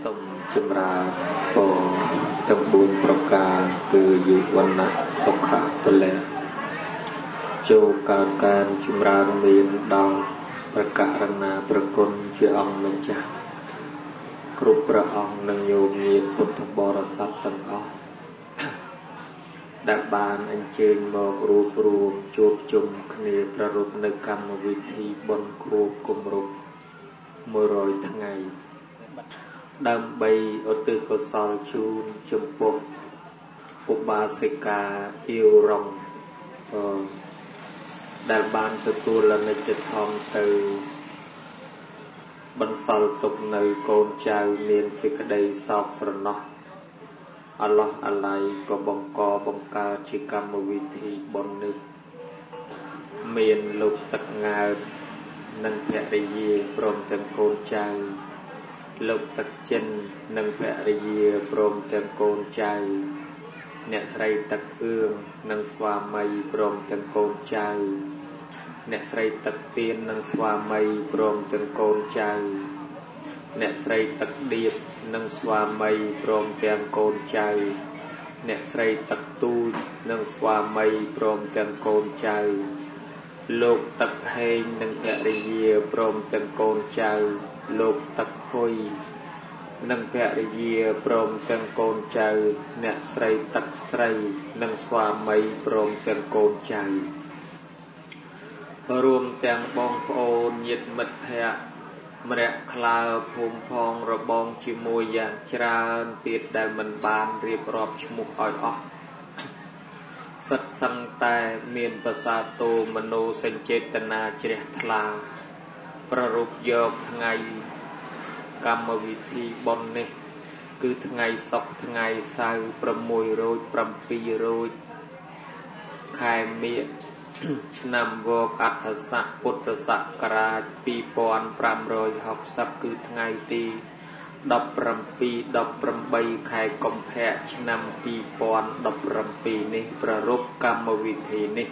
Sông chim ra bò trong buôn proka từ dự văn nạ sông khả bờ lẹ châu cao can chim ra miền đàoประการนาประกุลเจ้าองค์มิจฉาครูประองค์นังโยมเยียพุทธบริษัทตั้งออกดับบานอัญเชิญบอกรูปรวมจูบจุ่มคเนประรุปในกรรมวิธีบนครูกุมรุปเมื่อรอยทั้งไงดำใบอุตโกศลชูนจุมปกอุบาสิกาอิวรงดับบานตัวละในจิตทองตือบรรสลตกในโกนเจ้าเมียนฟิกได้สอบสรณะอัลลอฮ์อะไรก็บังกอบังกาจิกรรมวิธีบนนี้เมียนลุกตักงานนันแผ่ได้เย่พร้อมทั้งโกนเจ้าลุกตักเจนนันแผ่ได้เย่พร้อมทั้งโกนเจ้าเนสไรตักเอื้องนังสวามัยพร้อมทั้งโกนเจ้าเนสไรตักเตียนนังสวามัยพร้อมทั้งโกนเจ้าเนสไรตักเดียบนังสวามัยพร้อมทั้งโกนเจ้าเนสไรตักตูนังสวามัยพร้อมทั้งโกนเจ้าโลกตักเฮงนังแผ่ริเยพร้อมทั้งโกนเจ้าโลกตักหอยนังแผ่ริเยพร้อมทั้งโกนเจ้าเนสไรตักไสรนังสวามัยพร้อมทั้งโกนเจ้ารวมแต่งบองโอนยึดมัดแพะมระคลาภูมิพองระบองจิมวยอย่างจราติดได้มันบานเรียบรอบชมุกอ่อยออกสัตสังแต่เมียนภาษาโตมโนสัญเจตนาเจริญทลาประรุปโยกทั้งไงกรรมวิธีบนนี่คือทั้งไงศพทั้งไงสายประมวยโรยประปีโรยคายเมียชนำวกอัตสะปุตตะสะกราปีปอนปรามโรยหกสับคือทั้งไงตีดับประปีดับประใบไข่กมแพะชนำปีปอนดับประปีนี้ประรุปกรรมวิธีนี้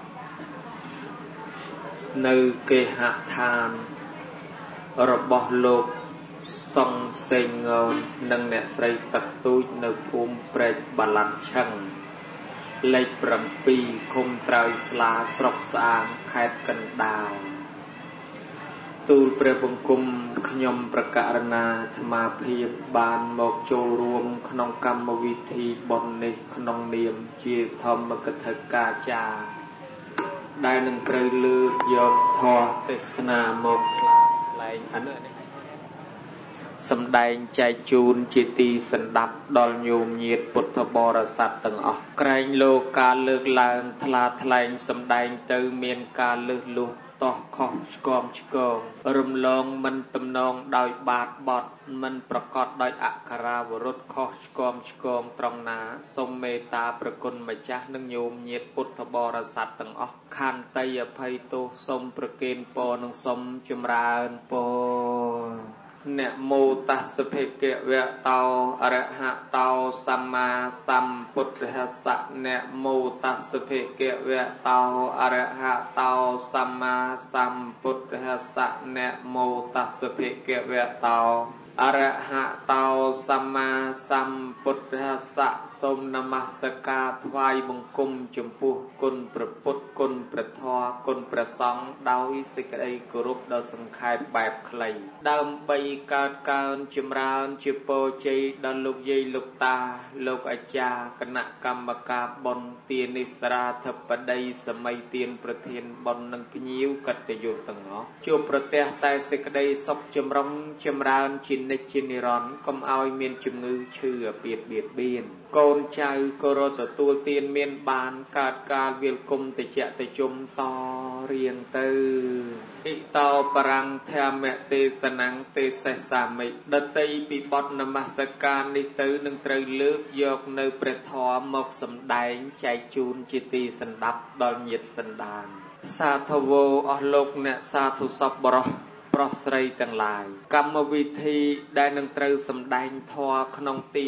ในเกหะทานระบอบโลกส่งเสงเงินนังเนสไรตักตุยในภูมิเปรตบาลันชังไล่ประปีคมตรายฟลาสรกสางแคบกันดาวตูลเปรบุงคุมขยมประกาศนาธรรมาพีบานหมกโจรวมขนมกรรมวิธีบนในขนมเนียมเจียทอมมกถกาจาได้หนึ่งเกลือเลือยกทอเทศนาหมกไหลอันนี้สำแดงใจจูนจิตีสันดับดอลโยมเยียดพุทธบริษัทตั้งออกไกรโลกาเลือกลางทลาทลายสำแดงเติมเมียนกาเลือกลุต่อขอชกอมชกองรมลองมันตำนองโดยบาดบอดมันประกอบโดยอัคราวรุษขอชกอมชกองตรงนาสมเมตาประกุลมาจ้านังโยมเยียดพุทธบริษัทตั้งออกขันไตยภัยโตสมประเกณฑ์ปอนังสมจมราณปอเนโมตัสเพเกเวะเตาอรหะเตาสัมมาสัมพุทธัสสะเนโมตัสเพเกเวะเตาอรหะเตาสัมมาสัมพุทธัสสะเนโมตัสเพเกเวะเตาอรหะเตาสัมมาสัมพุทธัสสะสมนมัสการถวายบังคมจมพูคุณพระพุทธคุณพระธรรมคุณพระสงฆ์ดาวอิสิกไอกรุบดาวสังขารแบบใครดาวใบการจมราญจิโปเจดาวลูกเยลูกตาลูกอาจารย์คณะกรรมการบนเตียนิสราธปดัยสมัยเตียนประเทศบนนังพิญิวกัตโยตังอ๋อจูประเทศไต้สิกไดศพจมรงจมราญจินในจินิรอนก็เอาเมียนจุงือเชื่อเบียดเบียนโกนใจโกรตตัวเตียนเมียนบานการเวียลกุมแต่เจแต่จมต่อเรียงตืออิตาปรังเทมเตสนังเตสสามิดตีปีบดนมัสการนิตือหนึ่งตรีเลือกยกในประทอมกสำแดงใจจูนจิตีสันดับดอลเย็ดสันดานสาธโวอโลกเนสาธุสับบรปรสไรต่างหลายกรรมวิธีได้หนึ่งตรีสำแดงทอขนมตีนี้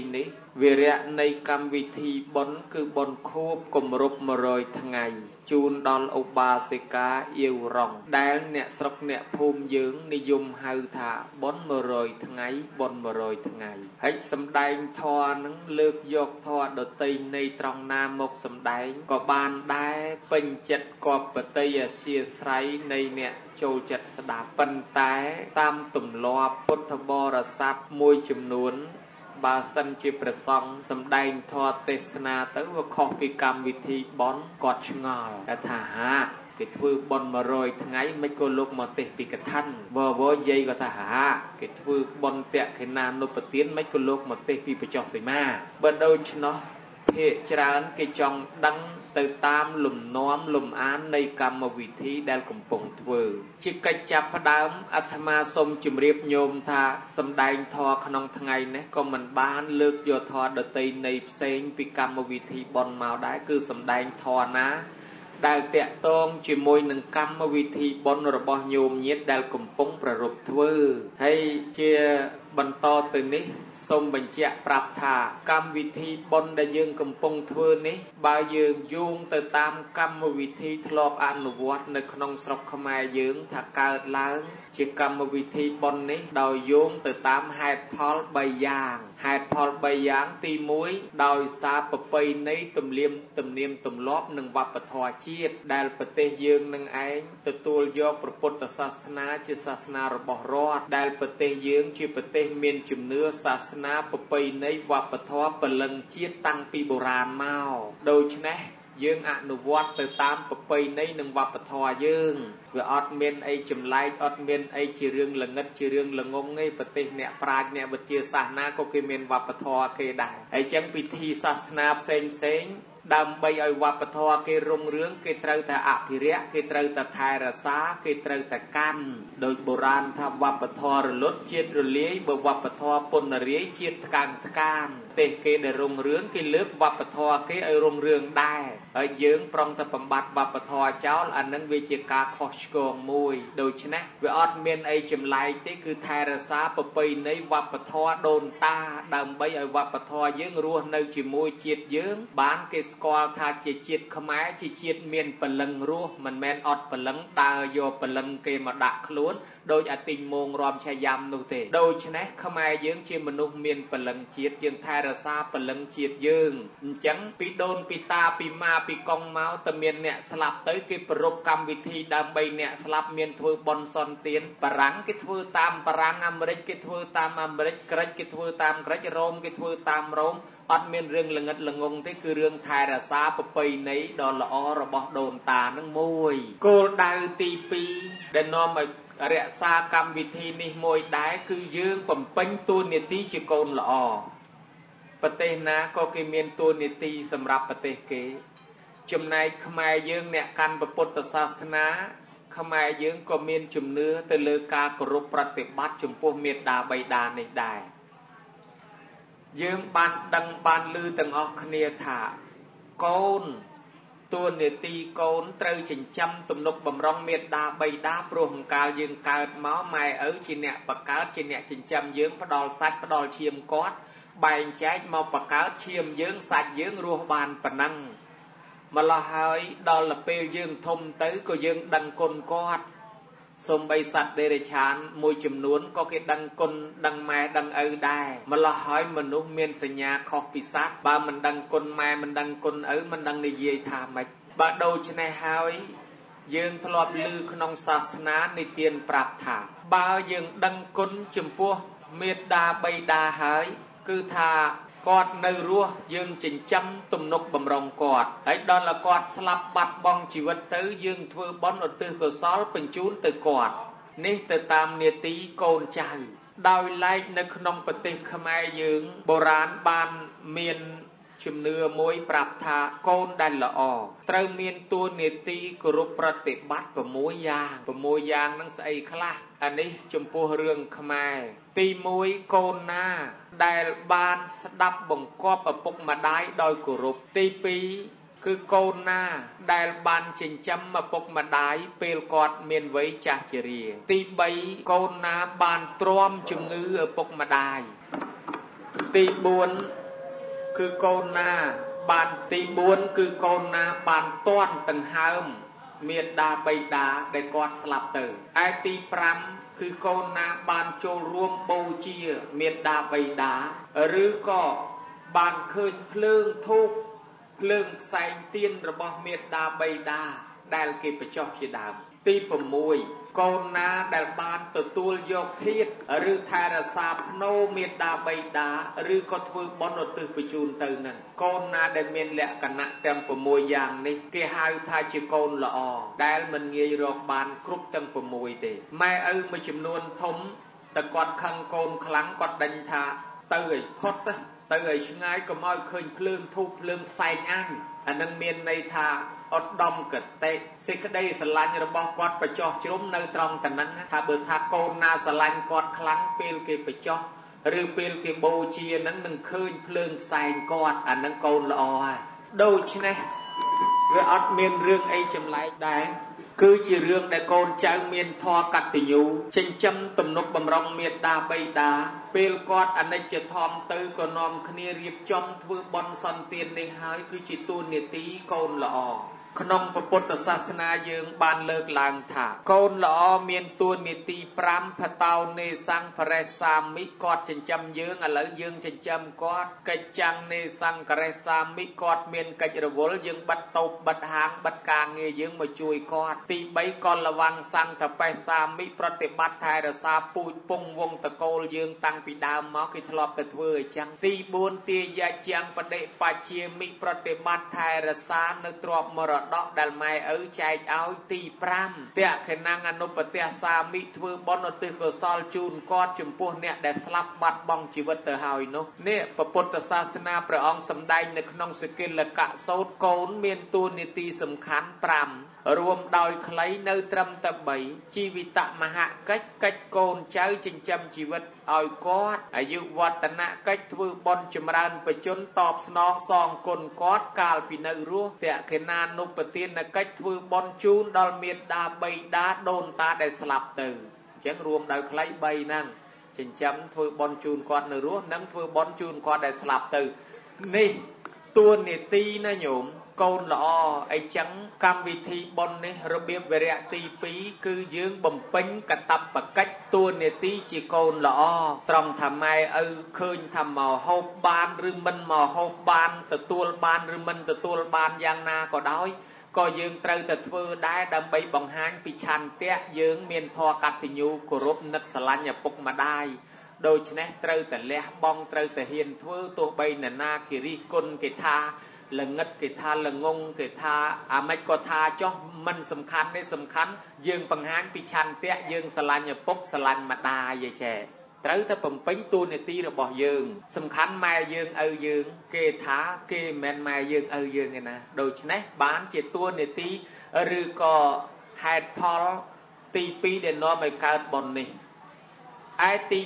វិរៈនៃកម្មវិធីបុណ្យគឺបុណ្យខួបគម្រប់100ថ្ងៃជូនដល់ឧបាសិកាអៀវរងដែលអ្នកស្រុកអ្នកភូមិយើងនិយមហៅថាបុណ្យ100ថ្ងៃបុណ្យ100ថ្ងៃហើយសម្ដែងធម៌នឹងលើកយកធម៌ដតីនៃត្រង់ណាមកសម្ដែងក៏បានដែរពេញចិត្តគប្បតីអធ្យាស្រ័យនៃអ្នកចូលចិត្តស្ដាប់ប៉ុន្តែតាមទម្លាប់ពុទ្ធបរិស័ទមួយចំនួនបើសិនជាព្រះសង្ឃសម្ដែងធម៌ទេសនាទៅវាខុសពីកម្មវិធីបុណ្យគាត់ឆ្ងល់ថាហាគេធ្វើបុណ្យ100ថ្ងៃមិនក៏លោកមកទេសពីកថាវយាយក៏ថាហាគេធ្វើបុណ្យតក្កិណានុប្រទានមិនក៏លោកមកទេសពីបច្ចុប្សីមាបើដូច្នោះភាគច្រើនគេចង់ដឹងទៅតាមលំនាំលំអាននៃកម្មវិធីដែលកំពុងធ្វើជាកិច្ចចាប់ផ្ដើមអាត្មាសូមជម្រាបញោមថាសម្ដែងធម៌ក្នុងថ្ងៃនេះក៏មិនបានលើកយកធម៌ដតីនៃផ្សេងពីកម្មវិធីបុណ្យមកដែរគឺសម្ដែងធម៌ណាដែលតាក់ទងជាមួយនឹងកម្មវិធីបុណ្យរបស់ញោមញាតិដែលកំពុងប្រារព្ធធ្វើហើយជាបន្តទៅនេះសូមបញ្ជាក់ប្រាប់ថាកម្មវិធីបុណ្យដែលយើងកំពុងធ្វើនេះបើយើងយោងទៅតាមកម្មវិធីធ្លាប់អនុវត្តនៅក្នុងស្រុកខ្មែរយើងថាកើតឡើងជាកម្មវិធីបុណ្យនេះដោយយោងទៅតាមហេតុផល3យ៉ាងហេតុផល3យ៉ាងទី1ដោយសារប្រពៃណីទំនៀមទម្លាប់និងវប្បធម៌ជាតិដែលប្រទេសយើងនឹងឯងទទួលយកព្រះពុទ្ធសាសនាជាសាសនារបស់រដ្ឋដែលប្រទេសយើងជាប្រទេសមានជំនឿសាសនាប្រពៃណីវប្បធម៌ពលឹងជាតិតាំងពីបុរាណមកដូច្នេះយើងអនុវត្តទៅតាមប្រពៃណីនិងវប្បធម៌យើងវាអត់មានអីចម្លែកអត់មានអីជារឿងល្ងិតជារឿងល្ងងទេប្រទេសអ្នកប្រាជ្ញអ្នកវិទ្យាសាស្ត្រណាក៏គេមានវប្បធម៌គេដែរហើយចឹងពិធីសាសនាផ្សេងដើម្បីឲ្យវប្បធម៌គេរុងរឿងគេត្រូវតែអភិរក្សគេត្រូវតែថែរក្សាគេត្រូវតែកាន់ដោយបុរាណថាវប្បធម៌រលត់ជាតិរលាយបើវប្បធម៌ពន្ធរាយជាតិថ្កើងថ្កានទេគេដែលរុងរឿងគេលើកវប្បធម៌គេឲ្យរុងរឿងដែរហើយយើងប្រងតែបំបត្តិវប្បធម៌ចោលអានឹងវាជាការខុសឆ្គងមួយដូច្នេះវាអត់មានអីចម្លែកទេគឺថែរក្សាប្រពៃណីវប្បធម៌ដូនតាដើម្បីឲ្យវប្បធម៌យើងរស់នៅជាមួយជាតិយើងបានគេស្គាល់ថាជាជាតិខ្មែរជាជាតិមានពលឹងរស់មិនមែនអត់ពលឹងដើរយកពលឹងគេមកដាក់ខ្លួនដោយអាទិញមងរំឆាយ៉ាំនោះទេដូច្នេះខ្មែរយើងជាមនុស្សមានពលឹងជាតិយើងថែរក្សាពលឹងជាតិយើងអញ្ចឹងពីដូនពីតាពីម៉ាពីកងមកតែមានអ្នកស្លាប់ទៅគេប្រពកម្មវិធីដើម្បីអ្នកស្លាប់មានធ្វើបុណ្យសន្តានបារាំងគេធ្វើតាមបារាំងអាមេរិកគេធ្វើតាមអាមេរិកក្រិចគេធ្វើតាមក្រិចរ៉ូមគេធ្វើតាមរ៉ូមអត់មានរឿងល្ងិតល្ងងទេគឺរឿងថែរក្សាប្រពៃណីដ៏ល្អរបស់ដូនតានឹងមួយគោលដៅទី2ដែលនាំឲ្យរក្សាកម្មវិធីនេះមួយដែរគឺយើងបំពេញតួនាទីជាកូនល្អប្រទេសណាក៏គេមានតួនាទីសម្រាប់ប្រទេសគេចំណែកខ្មែរយើងអ្នកកាន់ពុទ្ធសាសនាខ្មែរយើងក៏មានជំនឿទៅលើការគោរពប្រតិបត្តិចំពោះមេត្តាបិតានេះដែរយើងបានដឹងបានឮទាំងអស់គ្នាថាកូនតួនាទីកូនត្រូវចិញ្ចឹមទំនុកបំរុងមេត្តាបិតាព្រោះអង្កាលយើងកើតមកម៉ែឪជាអ្នកបង្កើតជាអ្នកចិញ្ចឹមយើងផ្ដល់សាច់ផ្ដល់ឈាមគាត់បែងចែកមកបង្កើតឈាមយើងសាច់យើងរស់បានប៉ុណ្ណឹងម្ល៉េះហើយដល់ពេលយើងធំទៅក៏យើងដឹងគុណគាត់សូម្បីសត្វដេរឆានមួយចំនួនក៏គេដឹងគុណដឹងម៉ែដឹងឪដែរម្ល៉េះហើយមនុស្សមានសញ្ញាខុសពីសត្វបើមិនដឹងគុណម៉ែមិនដឹងគុណឪមិនដឹងនិយាយថាម៉េចបើដូច្នេះហើយយើងធ្លាប់ឮក្នុងសាសនានិទានប្រាប់ថាបើយើងដឹងគុណចំពោះមេត្តាបិតាហើយគឺថាគាត់នៅរស់យើងចិញ្ចឹមទំនុកបំរុងគាត់ហើយដល់គាត់ស្លាប់បាត់បង់ជីវិតទៅយើងធ្វើបុណ្យឧទ្ទិសកុសលបញ្ជូនទៅគាត់នេះទៅតាមនាទីកូនចៅដោយឡែកនៅក្នុងប្រទេសខ្មែរយើងបុរាណបានមានជំនឿមួយប្រាប់ថាកូនដែលល្អត្រូវមានតួនាទីគោរពប្រតិបត្តិ6យ៉ាងហ្នឹងស្អីខ្លះអានេះចំពោះរឿងខ្មែរទី1កូនណាដែលបានស្ដាប់បង្គាប់ឪពុកម្ដាយដោយគោរពទី2គឺកូនណាដែលបានចិញ្ចឹមឪពុកម្ដាយពេលគាត់មានវ័យចាស់ជរាទី3កូនណាបានទ្រាំជំងឺឪពុកម្ដាយទី4 គឺកូនណាបានទី4គឺកូនណាបានទាន់ដង្ហើមមេត្តាបិតាដែលគាត់ស្លាប់ទៅឯទី5គឺកូនណាបានចូលរួមបូជាមេត្តាបិតាឬក៏បានឃើញភ្លើងធូបភ្លើងផ្សែងទៀនរបស់មេត្តាបិតាដែលគេបញ្ចុះជាដើមទី6កូនណាដែលបានទទួលយកធាតុឬថែរក្សាភ្នោមេត្តាបិតាឬក៏ធ្វើបុណ្យឧទ្ទិសបញ្ជូនទៅនឹងកូនណាដែលមានលក្ខណៈទាំង6យ៉ាងនេះគេហៅថាជាកូនល្អដែលមិនងាយរកបានគ្រប់ទាំង6ទេម៉ែឪមួយចំនួនធំតែគាត់ខឹងកូនខ្លាំងគាត់ដេញថាទៅឲ្យផុតទៅឲ្យឆ្ងាយកុំឲ្យឃើញភ្លើងធូបភ្លើងផ្សែងអានឹងមានន័យថាឧត្តមកតិសេចក្តីស្រឡាញ់របស់គាត់បញ្ចុះជ្រុំនៅត្រង់តំណឹងថាបើថាកូនណាស្រឡាញ់គាត់ខ្លាំងពេលគេបញ្ចុះឬពេលគេបូជានឹងឃើញភ្លើងផ្សែងគាត់នឹងកូនល្អហើយដូច្នេះវាអត់មានរឿងអីចម្លែកដែរគឺជារឿងដែលកូនចៅមានធម៌កតញ្ញូចិញ្ចឹមទំនុកបំរុងមេត្តាបិតាពេលគាត់អនិច្ចធម្មទៅក៏នាំគ្នារៀបចំធ្វើបុណ្យសន្តាននេះហើយគឺជាទូនាទីកូនល្អក្នុងពុទ្ធសាសនាយើងបានលើកឡើងថាកូនល្អមានទួនាទី5ផតោនេសង្ឃរេសាមិគាត់ចិញ្ចឹមយើងឥឡូវយើងចិញ្ចឹមគាត់កិច្ចចាំងនេសង្ឃរេសាមិគាត់មានកិច្ចរវល់យើងបិទតូបបិទហាងបិទការងារយើងមកជួយគាត់ទី3កលវង្សង្ឃបេសាមិប្រតិបត្តិថែរក្សាពូជពងវងតកូលយើងតាំងពីដើមមកគេធ្លាប់តែធ្វើអញ្ចឹងទី4ទាយាជាងបដិបច្ជាមិប្រតិបត្តិថែរក្សានៅទ្រព្យមរតកដែលម៉ែឪចែកឲ្យទី5តេខេណាំងអនុបទសាមិធ្វើបុណ្យឧទ្ទិសកុសលជូនគាត់ចំពោះអ្នកដែលស្លាប់បាត់បង់ជីវិតទៅហើយនោះនេះពុទ្ធសាសនាព្រះអង្គសម្ដែងនៅក្នុងសកិលកៈសូត្រកូនមានតួនាទីសំខាន់5រួមដោយខ្លីនៅត្រឹមតែ3ជីវិតមហកិច្ចកិច្ចកូនចៅចិញ្ចឹមជីវិតឲ្យគាត់អាយុវឌ្ឍនកិច្ចធ្វើបុណ្យចម្រើនបជនតបស្នងសងគុណគាត់កាលពីនៅរស់តេខេណានុបទានកិច្ចធ្វើបុណ្យជូនដល់មេត្តាបិតាដូនតាដែលស្លាប់ទៅអញ្ចឹងរួមដោយខ្លី3ហ្នឹងចិញ្ចឹមធ្វើបុណ្យជូនគាត់នៅរស់និងធ្វើបុណ្យជូនគាត់ដែលស្លាប់ទៅនេះតួនាទីណាញោមកូនល្អអីចឹងកម្មវិធីបុណ្យនេះរបៀបវរៈទី2គឺយើងបំពេញកតបកិច្ចតួនាទីជាកូនល្អត្រង់ថាម៉ែឪឃើញថាមកហូបបានឬមិនមកហូបបានទទួលបានឬមិនទទួលបានយ៉ាងណាក៏ដោយក៏យើងត្រូវតែធ្វើដែរដើម្បីបង្ហាញពីឆន្ទៈយើងមានធម៌កតញ្ញូគោរពនឹកស្រឡាញ់ឪពុកម្ដាយដូច្នេះត្រូវតែលះបង់ត្រូវតែហ៊ានធ្វើទោះបីអ្នកណាគេរិះគន់គេថាល្ងឹតគេថាល្ងងគេថាអាម៉េចក៏ថាចុះមិនសំខាន់ទេសំខាន់យើងបង្ហាញពីឆន្ទៈយើងស្រឡាញ់ឪពុកស្រឡាញ់ម្ដាយឯចេះត្រូវតែបំពេញតួនាទីរបស់យើងសំខាន់ម៉ែយើងឪយើងគេថាគេមិនមែនម៉ែយើងឪយើងទេណាដូច្នេះបានជាតួនាទីឬក៏ហេតុផលទី2ដែលនាំឲ្យកើតបុណ្យនេះឯទី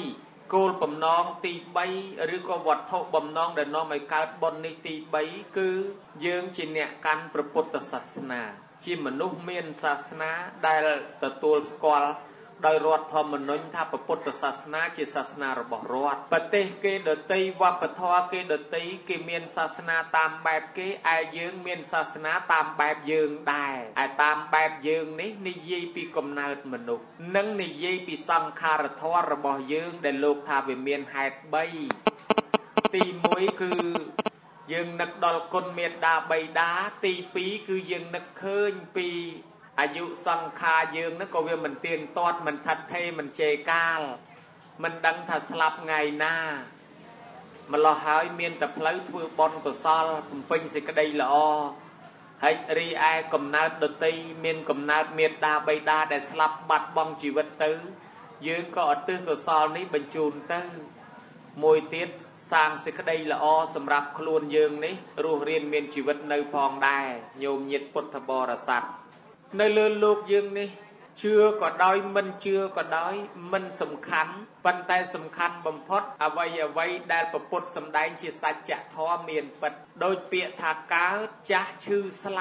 3គោលបំណងទី3ឬក៏វត្ថុបំណងដែលនាំឲ្យកើតបុណ្យនេះទី3គឺយើងជាអ្នកកាន់ព្រះពុទ្ធសាសនាជាមនុស្សមានសាសនាដែលទទួលស្គាល់ដោយរដ្ឋធម្មនុញ្ញថាពុទ្ធសាសនាជាសាសនារបស់រដ្ឋប្រទេសគេដទៃវប្បធម៌គេដទៃគេមានសាសនាតាមបែបគេឯយើងមានសាសនាតាមបែបយើងដែរឯតាមបែបយើងនេះនិយាយពីកំណើតមនុស្សនិងនិយាយពីសង្ខារធម៌របស់យើងដែលលោកថាវាមានហេតុ3ទី1គឺយើងនឹកដល់គុណមេត្តាបិតាទី2គឺយើងនឹកឃើញពីអាយុសង្ខារយើងហ្នឹងក៏វាមិនទៀងទាត់មិនថាត់ថេរមិនជេរកាលមិនដឹងថាស្លាប់ថ្ងៃណាម្ល៉េះហើយមានតែផ្លូវធ្វើបុណ្យកុសលបំពេញសេចក្តីល្អហើយរីឯកំណើតដតីមានកំណើតមេត្តាបិតាដែលស្លាប់បាត់បង់ជីវិតទៅយើងក៏ឧទ្ទិសកុសលនេះបញ្ជូនទៅមួយទៀតសាងសេចក្តីល្អសម្រាប់ខ្លួនយើងនេះរស់រានមានជីវិតនៅផងដែរញោមញាតិពុទ្ធបរិស័ទនៅលើលោកយើងនេះជឿក៏ដោយមិនជឿក៏ដោយមិនសំខាន់ប៉ុន្តែសំខាន់បំផុតអ្វីដែលពុទ្ធសម្ដែងជាសច្ចធម៌មានពិតដោយពាក្យថាកើតចាស់ឈឺស្លាប់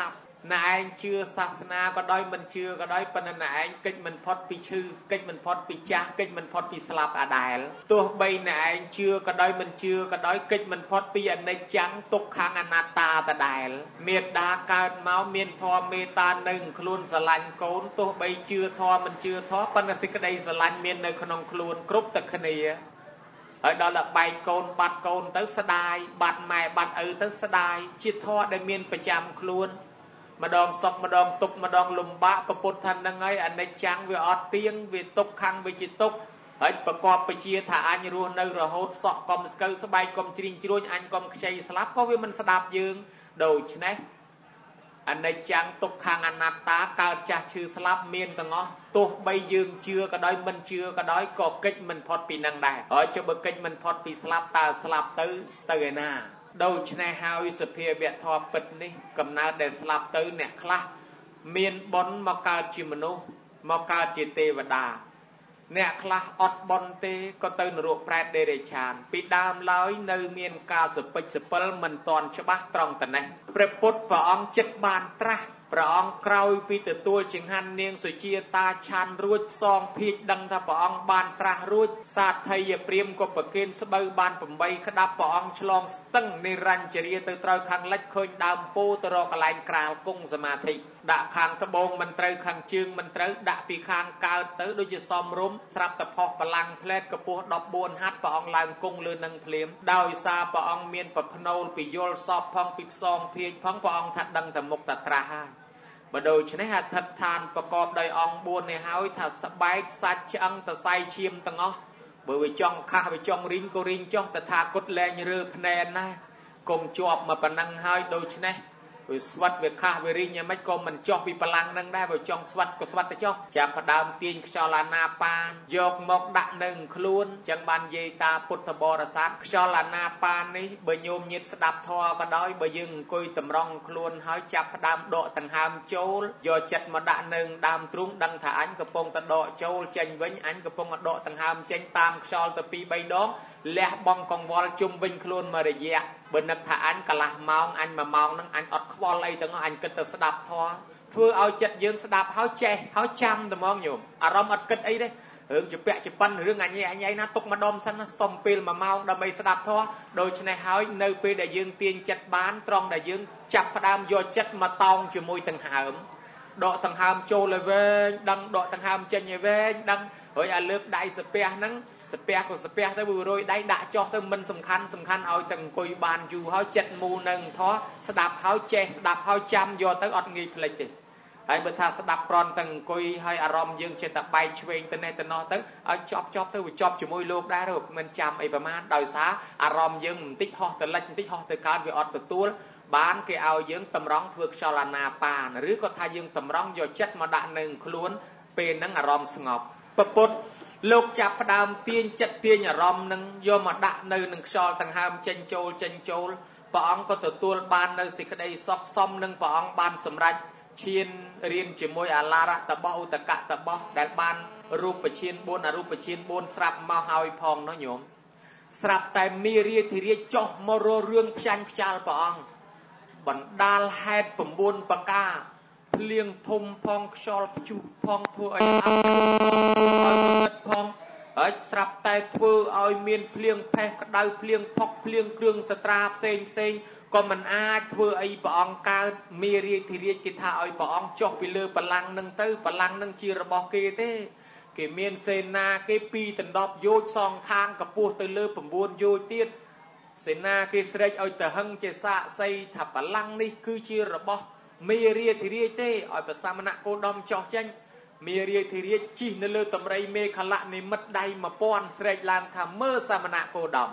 ណែឯងជឿសាសនាក៏ដោយមិនជឿក៏ដោយប៉ុន្តែណែឯងកិច្ចមិនផុតពីឈឺកិច្ចមិនផុតពីចាស់កិច្ចមិនផុតពីស្លាប់អាដែលទោះបីណែឯងជឿក៏ដោយមិនជឿក៏ដោយកិច្ចមិនផុតពីអនិច្ចំទុក្ខំអនត្តាដដែលមេត្តាកើតមកមានធម៌មេត្តានៅខ្លួនស្រឡាញ់កូនទោះបីជឿធម៌មិនជឿធម៌ប៉ុន្តែសេចក្តីស្រឡាញ់មាននៅក្នុងខ្លួនគ្រប់តែគ្នាហើយដល់បែកកូនបាត់កូនទៅស្ដាយបាត់ម៉ែបាត់ឪទៅស្ដាយជាធម៌ដែលមានប្រចាំខ្លួនម្ដងសុខម្ដងទុក្ខម្ដងលំបាកពុទ្ធថានឹងហើយអនិច្ចំវាអត់ទៀងវាទុក្ខំវាជាទុក្ខហើយប្រកបបជាថាអញរស់នៅរហូតសក់កុំស្កើស្បែកកុំជ្រីងជ្រួញអញកុំខ្ចីស្លាប់ក៏វាមិនស្ដាប់យើងដូច្នេះអនិច្ចំទុក្ខំអនត្តាកើតចាស់ឈឺស្លាប់មានទាំងអស់ទោះបីយើងជឿក៏ដោយមិនជឿក៏ដោយក៏កិច្ចមិនផុតពីនឹងដែរហើយចុះបើកិច្ចមិនផុតពីស្លាប់តើស្លាប់ទៅឯណាដូច្នេះហើយសភាវៈធម៌ពិតនេះកំណើតដែលស្លាប់ទៅអ្នកខ្លះមានបុណ្យមកកើតជាមនុស្សមកកើតជាទេវតាអ្នកខ្លះអត់បុណ្យទេក៏ទៅនរកប្រែតដេរេឆានពីដើមឡើយនៅមានការសពេចសពិលមិនតាន់ច្បាស់ត្រង់តែនេះព្រះពុទ្ធព្រះអង្គចិត្តបានត្រាស់ព្រះអង្គក្រោយពីទទួលចង្ហាន់នាងសុជាតាឆានរួចផ្សងភាជដឹងថាព្រះអង្គបានត្រាស់រួចសាធិយព្រាមក៏ប្រគេនស្បូវបាន8ក្តាប់ព្រះអង្គឆ្លងស្ទឹងនិរញ្ជរាទៅត្រូវខាងលិចឃើញដើមពោទៅរកកន្លែងក្រាលគង់សមាធិដាក់ខាងត្បូងមិនត្រូវខាងជើងមិនត្រូវដាក់ពីខាងកើតទៅដូចជាសំរុំស្រាប់តែផុសបលាំងផ្លែតកម្ពស់14ហត្ថព្រះអង្គឡើងគង់លើនឹងភ្លាមដោយសារព្រះអង្គមានប្រភ្នូលពីយល់សពផងពីផ្សងភាជផងព្រះអង្គថាដឹងតែមុខតែត្រាស់ហើយបើដូច្នេះអធិដ្ឋានប្រកបដោយអង្គ4នេះហើយថាស្បែកសាច់ឆ្អឹងសរសៃឈាមទាំងអស់បើវាចង់ខាស់វាចង់រីងក៏រីងចុះតថាគតលែងរើភ្នែនណាកុំជាប់មកប៉ុណ្ណឹងហើយដូច្នេះវាស្វិតវាខាស់វារីងយ៉ាងម៉េចក៏មិនចុះពីបលាំងនឹងដែរបើចង់ស្វិតក៏ស្វិតទៅចុះចាប់ផ្ដើមទាញខ្យល់អាណាបានយកមកដាក់នៅខ្លួនចឹងបាននិយាយតាពុទ្ធបរិស័ទខ្យល់អាណាបាននេះបើញោមញាតស្ដាប់ធម៌ក៏ដោយបើយើងអង្គុយតម្រង់ខ្លួនហើយចាប់ផ្ដើមដកដង្ហើមចូលយកចិត្តមកដាក់នៅដើមទ្រូងដឹងថាអញកំពុងតែដកចូលចេញវិញអញកំពុងតែដកដង្ហើមចេញតាមខ្យល់ទៅ2 3ដងលះបង់កង្វល់ជុំវិញខ្លួនមួយរយៈបើនឹកថាអញកន្លះម៉ោងអញ1ម៉ោងហ្នឹងអញអត់ខ្វល់អីទាំងអស់អញគិតទៅស្ដាប់ធម៌ធ្វើឲ្យចិត្តយើងស្ដាប់ហើយចេះហើយចាំតែហ្មងញោមអារម្មណ៍អត់គិតអីទេរឿងជាពាក់ជាប៉ិនរឿងអញឯណាទុកម្ដុំសិនណាសុំពេល1ម៉ោងដើម្បីស្ដាប់ធម៌ដូច្នេះហើយនៅពេលដែលយើងទាញចិត្តបានត្រង់ដែលយើងចាប់ផ្ដើមយកចិត្តមកតោងជាមួយដង្ហើមដកដង្ហើមចូលឲ្យវែងដឹងដកដង្ហើមចេញឲ្យវែងដឹងហើយអាលើកដៃស្ពះហ្នឹងស្ពះក៏ស្ពះទៅវារយដៃដាក់ចុះទៅមិនសំខាន់ឲ្យតែអង្គុយបានយូរហើយចិត្តមូលនឹងធោះស្ដាប់ហើយចេះស្ដាប់ហើយចាំយកទៅអត់ងាយភ្លេចទេហើយបើថាស្ដាប់គ្រាន់តែអង្គុយហើយអារម្មណ៍យើងចេះតែបែកឆ្វេងទៅនេះទៅនោះទៅឲ្យចប់ទៅវាចប់ជាមួយលោកដែរឬមិនចាំអីប្រមាណដោយសារអារម្មណ៍យើងបន្តិចហោះទៅលិចបន្តិចហោះទៅកើតវាអត់ទទួលបានគេឲ្យយើងតម្រង់ធ្វើខ្យល់អាណាបានឬក៏ថាយើងតម្រង់យកចិត្តមកដាក់នៅខ្លួនពេលហ្នឹងអារម្មណ៍ស្ងប់ពុទ្ធលោកចាប់ផ្ដើមទាញចិត្តទាញអារម្មណ៍នឹងយកមកដាក់នៅនឹងខ្យល់ដង្ហើមចេញចូលព្រះអង្គក៏ទទួលបាននៅសេចក្តីសុខសមនឹងព្រះអង្គបានសម្រេចឈានរៀនជាមួយអាឡារតបោឧតកតបោដែលបានរូបឈាន4អរូបឈាន4ស្រាប់មកហើយផងនោះញោមស្រាប់តែមីរាធិរាជចោះមកររឿងផ្ចាញ់ផ្ចាល់ព្រះអង្គបណ្ដាលហេតុ9ប្រការភ្លៀងធំផងខ្យល់ព្យុះផងធ្វើឲ្យអាប់ផងហើយស្រាប់តែធ្វើឲ្យមានភ្លៀងផេះក្តៅភ្លៀងផុកភ្លៀងគ្រឿងសត្រាផ្សេងក៏មិនអាចធ្វើអីព្រះអង្គកើតមេរាធិរាជគេថាឲ្យព្រះអង្គចុះពីលើបល្ល័ង្កនឹងទៅបល្ល័ង្កនឹងជារបស់គេទេគេមានសេនាគេ2ដណ្ដប់យោជសងខាងកពស់ទៅលើ9យោជទៀតសេនាគេស្រែកឲ្យទៅហឹងជាសាកសីថាបល្ល័ង្កនេះគឺជារបស់មេរាធិរាជទេឲ្យប្រសាមណៈគោដមចោះចេញមេរាធិរាជជិះនៅលើតម្រៃមេខលៈនិមិត្តដៃ1000ស្រែកឡើងថាមើលសាមណៈគោដម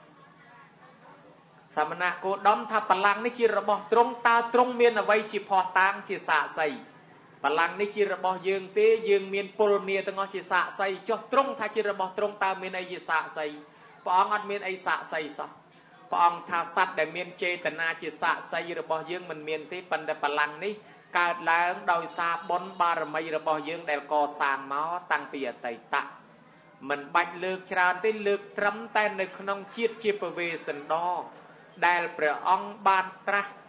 សាមណៈគោដមថាបល្ល័ង្កនេះជារបស់ទ្រង់តើទ្រង់មានអ្វីជាផោះតាងជាសាកសីបល្ល័ង្កនេះជារបស់យើងទេយើងមានពលមាទាំងអស់ជាសាកសីចុះទ្រង់ថាជារបស់ទ្រង់តើមានអីជាសាកសីព្រះអង្គអត់មានអីសាកសីសោះព្រះអង្គថាសត្វដែលមានចេតនាជាសាកសីរបស់យើងមិនមានទេប៉ុន្តែបល្ល័ង្កនេះកើតឡើងដោយសារបុណ្យបារមីរបស់យើងដែលកសាងមកតាំងពីអតីតមិនបាច់លើកច្រើនទេលើកត្រឹមតែនៅក្នុងជាតិជាពវេសន្តរដែលព្រះអង្គបានត្រាស់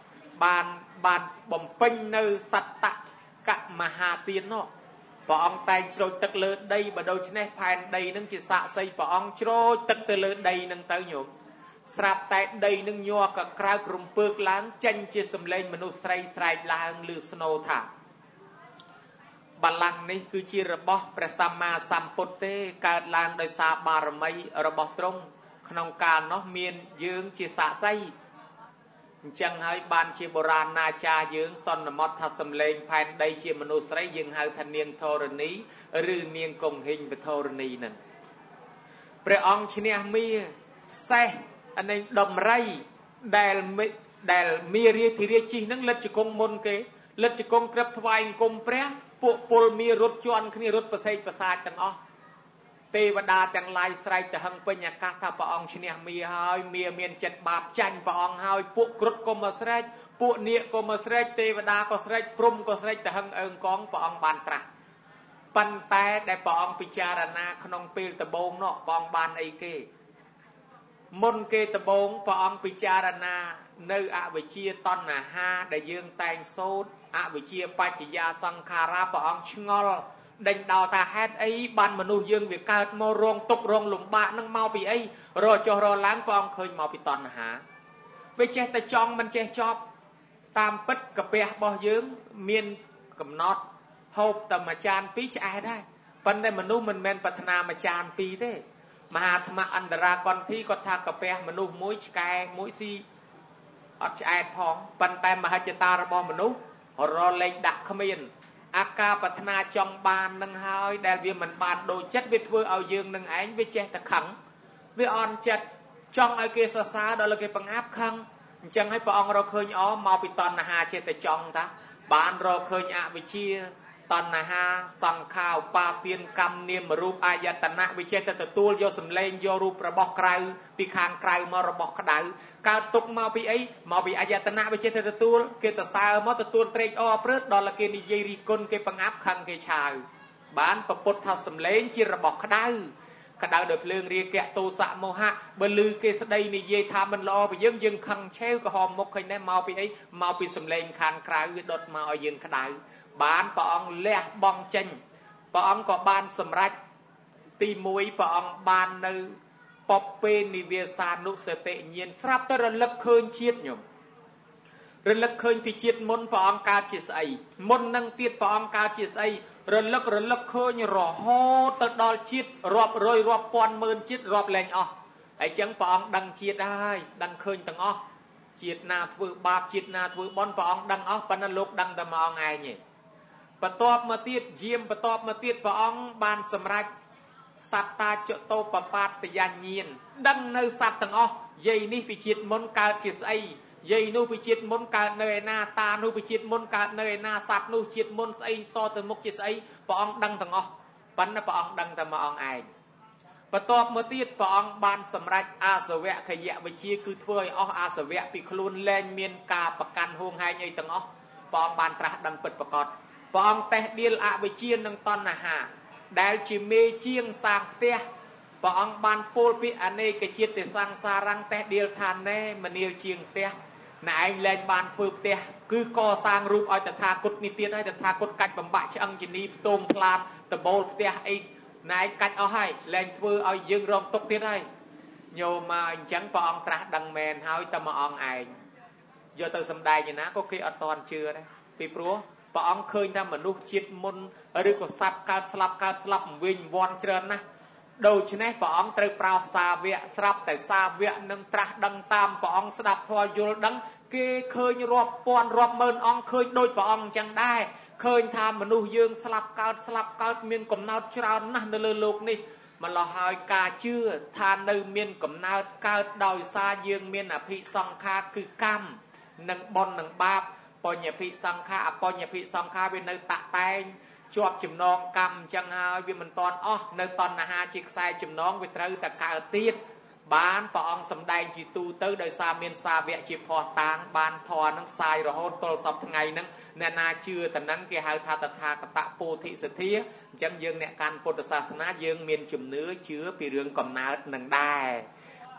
បានបំពេញនៅសត្តកមហាទាននោះព្រះអង្គតែងជ្រោចទឹកលើដីបើដូច្នេះផែនដីនឹងជាសាក្សីព្រះអង្គជ្រោចទឹកទៅលើដីនឹងទៅញោមស្រាប់តែដីនឹងញ័រក៏ក្រៅក្រំពើកឡើងចេញជាសម្លេងមនុស្សស្រីស្រែកឡើងឮស្នូថាបល្ល័ង្កនេះគឺជារបស់ព្រះសម្មាសម្ពុទ្ធទេកើតឡើងដោយសារបារមីរបស់ទ្រង់ក្នុងកាលនោះមានយើងជាសាក្សីអញ្ចឹងហើយបានជាបុរាណណាចារ្យយើងសន្មតថាសម្លេងផែនដីជាមនុស្សស្រីយើងហៅថានាងធរណីឬនាងកុង្ហិញពធរណីនឹងព្រះអង្គឈ្នះមាសេះអានេះដំរីដែលមារាធិរាជជិះនឹងលិតជង្គង់មុនគេលិតជង្គង់ក្រឹបថ្វាយអង្គមព្រះពួកពលមារត់ជន់គ្នារត់ប្រសេកប្រសាចទាំងអស់ទេវតាទាំងឡាយស្រែកទៅហឹងពេញអាកាសថាព្រះអង្គឈ្នះមាហើយមាមានចិត្តបាបចាញ់ព្រះអង្គហើយពួកគ្រុឌក៏មកស្រែកពួកនាគក៏មកស្រែកទេវតាក៏ស្រែកព្រំក៏ស្រែកទៅហឹងអើងកងព្រះអង្គបានត្រាស់ប៉ុន្តែដែលព្រះអង្គពិចារណាក្នុងពេលដំបូងនោះព្រះអង្គបានអីគេមុនគេដំបូងព្រះអង្គពិចារណានៅអវិជ្ជាតណ្ហាដែលយើងតែងសូត្រអវិជ្ជាបច្ចយាសង្ខារាព្រះអង្គឆ្ងល់ដេញដោលថាហេតុអីបានមនុស្សយើងវាកើតមករងទុក្ខរងលំបាកនឹងមកពីអីរចុះរឡើងព្រះអង្គឃើញមកពីតណ្ហាវាចេះតែចង់មិនចេះចប់តាមពិតកាពះរបស់យើងមានកំណត់ហូបតែមួយចានពីរឆ្អែតដែរប៉ុន្តែមនុស្សមិនមែនប្រាថ្នាមួយចានពីរទេមហាអាត្មាអន្តរាកន្ធីគាត់ថាកាពះមនុស្សមួយឆ្កែមួយស៊ីអត់ឆ្អែតផងប៉ុន្តែមហិច្ឆតារបស់មនុស្សរលែងដាក់គ្មានអាការប្រាថ្នាចង់បាននឹងហើយដែលវាមិនបានដូចចិត្តវាធ្វើឲ្យយើងនឹងឯងវាចេះតែខឹងវាអន់ចិត្តចង់ឲ្យគេសរសើរដល់គេបង្អាប់ខឹងអញ្ចឹងហើយព្រះអង្គរកឃើញមកពីតណ្ហាចេះតែចង់តាបានរកឃើញអវិជ្ជាតណ្ហាសង្ខារឧបាទានកម្មនាមរូបអាយតនៈវាចេះតែទទួលយកសម្លេងយករូបរបស់ក្រៅពីខាងក្រៅមករបស់ក្តៅកើតទុកមកពីអីមកពីអាយតនៈវាចេះតែទទួលគេទៅសើមកទទួលត្រេកអរព្រឹតដល់គេនិយាយរីគុណគេបង្អាប់ខឹងគេឆាវបានប្រពុតថាសម្លេងជារបស់ក្តៅដោយភ្លើងរាគៈទោសៈមោហៈបើលឺគេស្ដីនិយាយថាមិនល្អពីយើងខឹងឆេវក៏ហមមុខឃើញដែរមកពីអីមកពីសម្លេងខាងក្រៅវាដុតមកឲ្យយើងក្តៅបានព្រះអង្គលះបង់ចេញព្រះអង្គក៏បានសម្រេចទី1ព្រះអង្គបាននៅពពេនិវាសានុសតិញាណស្រាប់តែរលឹកឃើញជាតិញោមរលឹកឃើញពីជាតិមុនព្រះអង្គកើតជាស្អីមុននឹងទៀតព្រះអង្គកើតជាស្អីរលឹកឃើញរហូតទៅដល់ជាតិរាប់រយរាប់ពាន់ម៉ឺនជាតិរាប់លែងអស់ហើយអញ្ចឹងព្រះអង្គដឹងជាតិហើយដឹងឃើញទាំងអស់ជាតិណាធ្វើបាបជាតិណាធ្វើបុណ្យព្រះអង្គដឹងអស់ប៉ុន្តែលោកដឹងតែមួយអង្គឯងទេបន្ទាប់មកទៀតយាមបន្ទាប់មកទៀតព្រះអង្គបានសម្រេចសត្តាចតោបបាតយញ្ញាណដឹងនៅសត្វទាំងអស់យាយនេះពីជាតិមុនកើតជាស្អីយាយនោះពីជាតិមុនកើតនៅឯណាតានោះពីជាតិមុនកើតនៅឯណាសត្វនោះជាតិមុនស្អីតទៅមុខជាស្អីព្រះអង្គដឹងទាំងអស់ប៉ុន្តែព្រះអង្គដឹងតែមួយអង្គឯងបន្ទាប់មកទៀតព្រះអង្គបានសម្រេចអាសវៈខយៈវិជាគឺធ្វើឲ្យអស់អាសវៈពីខ្លួនលែងមានការប្រកាន់ហួងហែងអីទាំងអស់ព្រះអង្គបានត្រាស់ដឹងពិតប្រាកដព្រះអង្គតេះដៀលអវិជ្ជានិងតណ្ហាដែលជាមេជាងសាងផ្ទះព្រះអង្គបានពោលពីអនេកជាតិទេសង្សារំតេះដៀលឋានណែមនាលជាងផ្ទះណែឯងលែងបានធ្វើផ្ទះគឺកសាងរូបឲ្យតថាគតនេះទៀតហើយតថាគតកាច់បំបាក់ឆ្អឹងជនីផ្ទងផ្លានដបូលផ្ទះអីណែឯងកាច់អស់ហើយលែងធ្វើឲ្យយើងរងទុកទៀតហើយញោមមកអញ្ចឹងព្រះអង្គត្រាស់ដឹងមែនហើយតែមួយអង្គឯងយកទៅសំដែងឯណាក៏គេអត់តន់ជឿដែរពីព្រោះព្រះអង្គឃើញថាមនុស្សជាតិមុនឬក៏សត្វកើតស្លាប់វិញវាន់ច្រើនណាស់ដូច្នេះព្រះអង្គត្រូវប្រោសសាវកស្រាប់តែសាវកនឹងត្រាស់ដឹងតាមព្រះអង្គស្ដាប់ធម៌យល់ដឹងគេឃើញរាប់ពាន់រាប់ម៉ឺនអង្គឃើញដូចព្រះអង្គអញ្ចឹងដែរឃើញថាមនុស្សយើងស្លាប់កើតមានកំណើតច្រើនណាស់នៅលើโลกនេះម្ល៉េះហើយការជឿថានៅមានកំណើតកើតដោយសារយើងមានអភិសង្ខារគឺកម្មនិងបុណ្យនិងបាបបញ្ញភិសង្ខារអបញ្ញភិសង្ខារវានៅតាក់តែងជាប់ចំណងកម្មអញ្ចឹងហើយវាមិនតាន់អស់នៅតណ្ហាជាខ្សែចំណងវាត្រូវតែកើតទៀតបានព្រះអង្គសម្ដែងជាទូទៅដោយសារមានសាវកជាភ័ស្តុតាងបានធរនឹងផ្សាយរហូតទល់សពថ្ងៃហ្នឹងអ្នកណាជឿតែហ្នឹងគេហៅថាតថាគតពោធិសទ្ធាអញ្ចឹងយើងអ្នកកាន់ពុទ្ធសាសនាយើងមានជំនឿជឿពីរឿងកំណើតនឹងដែរក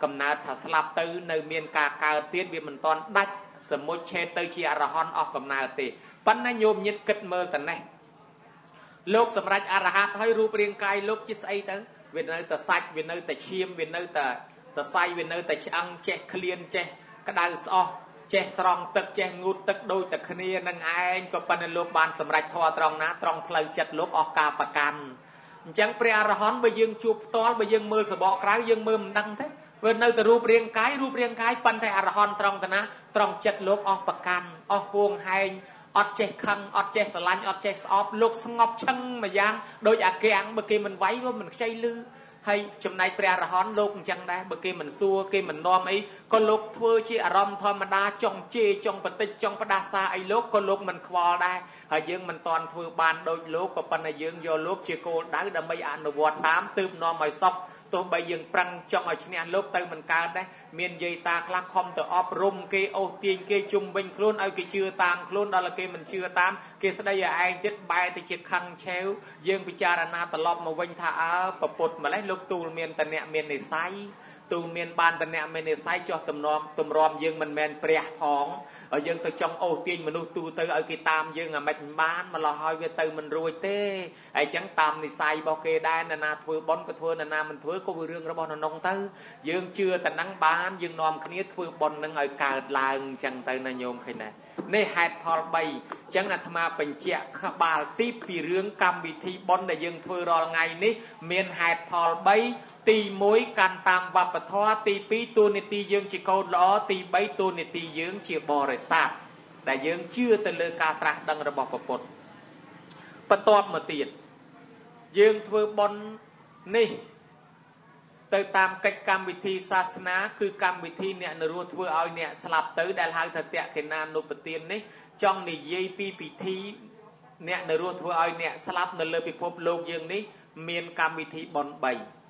កំណើតថាស្លាប់ទៅនៅមានការកើតទៀតវាមិនតាន់ដាច់សមុជឆេតទៅជាអរហន្តអស់កំណើតទេប៉ុន្តែញោមញាតគិតមើលតនេះលោកសម្រេចអរហន្តហើយរូបរាងកាយលោកជាស្អីទៅវានៅតែសាច់វានៅតែឈាមវានៅតែសៃវានៅតែឆ្អឹងចេះឃ្លានចេះក្តៅស្អស់ចេះស្រង់ទឹកចេះងូតទឹកដូចតែគ្នានឹងឯងក៏ប៉ុន្តែលោកបានសម្រេចធម៌ត្រង់ណាត្រង់ផ្លូវចិត្តលោកអស់ការប្រកាន់អញ្ចឹងព្រះអរហន្តបើយើងជួបផ្ទាល់បើយើងមើលសបកក្រៅយើងមើលមិនដឹងទេវានៅតែរូបរាងកាយប៉ុន្តែអរហន្តត្រង់ទៅណាត្រង់ចិត្តលោកអស់ប្រកាន់អស់ហួងហែងអត់ចេះខឹងអត់ចេះស្រឡាញ់អត់ចេះស្អប់លោកស្ងប់ឈឹងមួយយ៉ាងដូចអាគាំងបើគេមិនវាយវាមិនខ្ចីលឺហើយចំណែកព្រះអរហន្តលោកអញ្ចឹងដែរបើគេមិនសួរគេមិននាំអីក៏លោកធ្វើជាអារម្មណ៍ធម្មតាចង់ជេរចង់បន្តិចចង់ផ្ដាសាអីលោកក៏លោកមិនខ្វល់ដែរហើយយើងមិនតន់ធ្វើបានដូចលោកក៏ប៉ុន្តែយើងយកលោកជាគោលដៅដើម្បីអនុវត្តតាមទើបនាំឲ្យសុខទោះបីយើងប្រឹងចង់ឲ្យឈ្នះលោកទៅមិនកើតដែរមានយាយតាខ្លះខំទៅអប់រំគេអូសទាញគេជុំវិញខ្លួនឲ្យគេជឿតាមខ្លួនដល់តែគេមិនជឿតាមគេស្ដីឲ្យឯងទៀតបែរទៅជាខឹងឆេវយើងពិចារណាត្រឡប់មកវិញថាប្រពុតម្លេះលោកទូលមានតអ្នកមាននិស័យទូលមានបានតអ្នកមាននិស័យចោះទំរំយើងមិនមែនព្រះផងហើយយើងទៅចង់អូសទាញមនុស្សទូទៅឲ្យគេតាមយើងអាមិនបានម្ល៉េះហើយវាទៅមិនរួចទេហើយអញ្ចឹងតាមនិស័យរបស់គេដែរណាធ្វើបន់ក៏ធ្វើណាមិនធ្វើក៏វារឿងរបស់នរទៅយើងជឿតែនឹងបានយើងនាំគ្នាធ្វើបន់នឹងឲ្យកើតឡើងអញ្ចឹងទៅណាញោមឃើញណានេះហេតុផល3អញ្ចឹងអាត្មាបញ្ជាក់ក្បាលទីពីរឿងកម្មវិធីបន់ដែលយើងធ្វើរាល់ថ្ងៃនេះមានហេតុផល3ទី1កាន់តាមវប្បធម៌ទី2តួនាទីយើងជាកូនល្អទី3តួនាទីយើងជាបរិស័ទដែលយើងជឿទៅលើការត្រាស់ដឹងរបស់ព្រះពុទ្ធបន្ទាប់មកទៀតយើងធ្វើបុណ្យនេះទៅតាមកិច្ចកម្មវិធីសាសនាគឺកម្មវិធីអ្នកនរោធ្វើឲ្យអ្នកស្លាប់ទៅដែលហៅថាតក្កិណានុប្រទាននេះចង់និយាយពីពិធីអ្នកនរោធ្វើឲ្យអ្នកស្លាប់នៅលើពិភពលោកយើងនេះមានកម្មវិធីបុណ្យ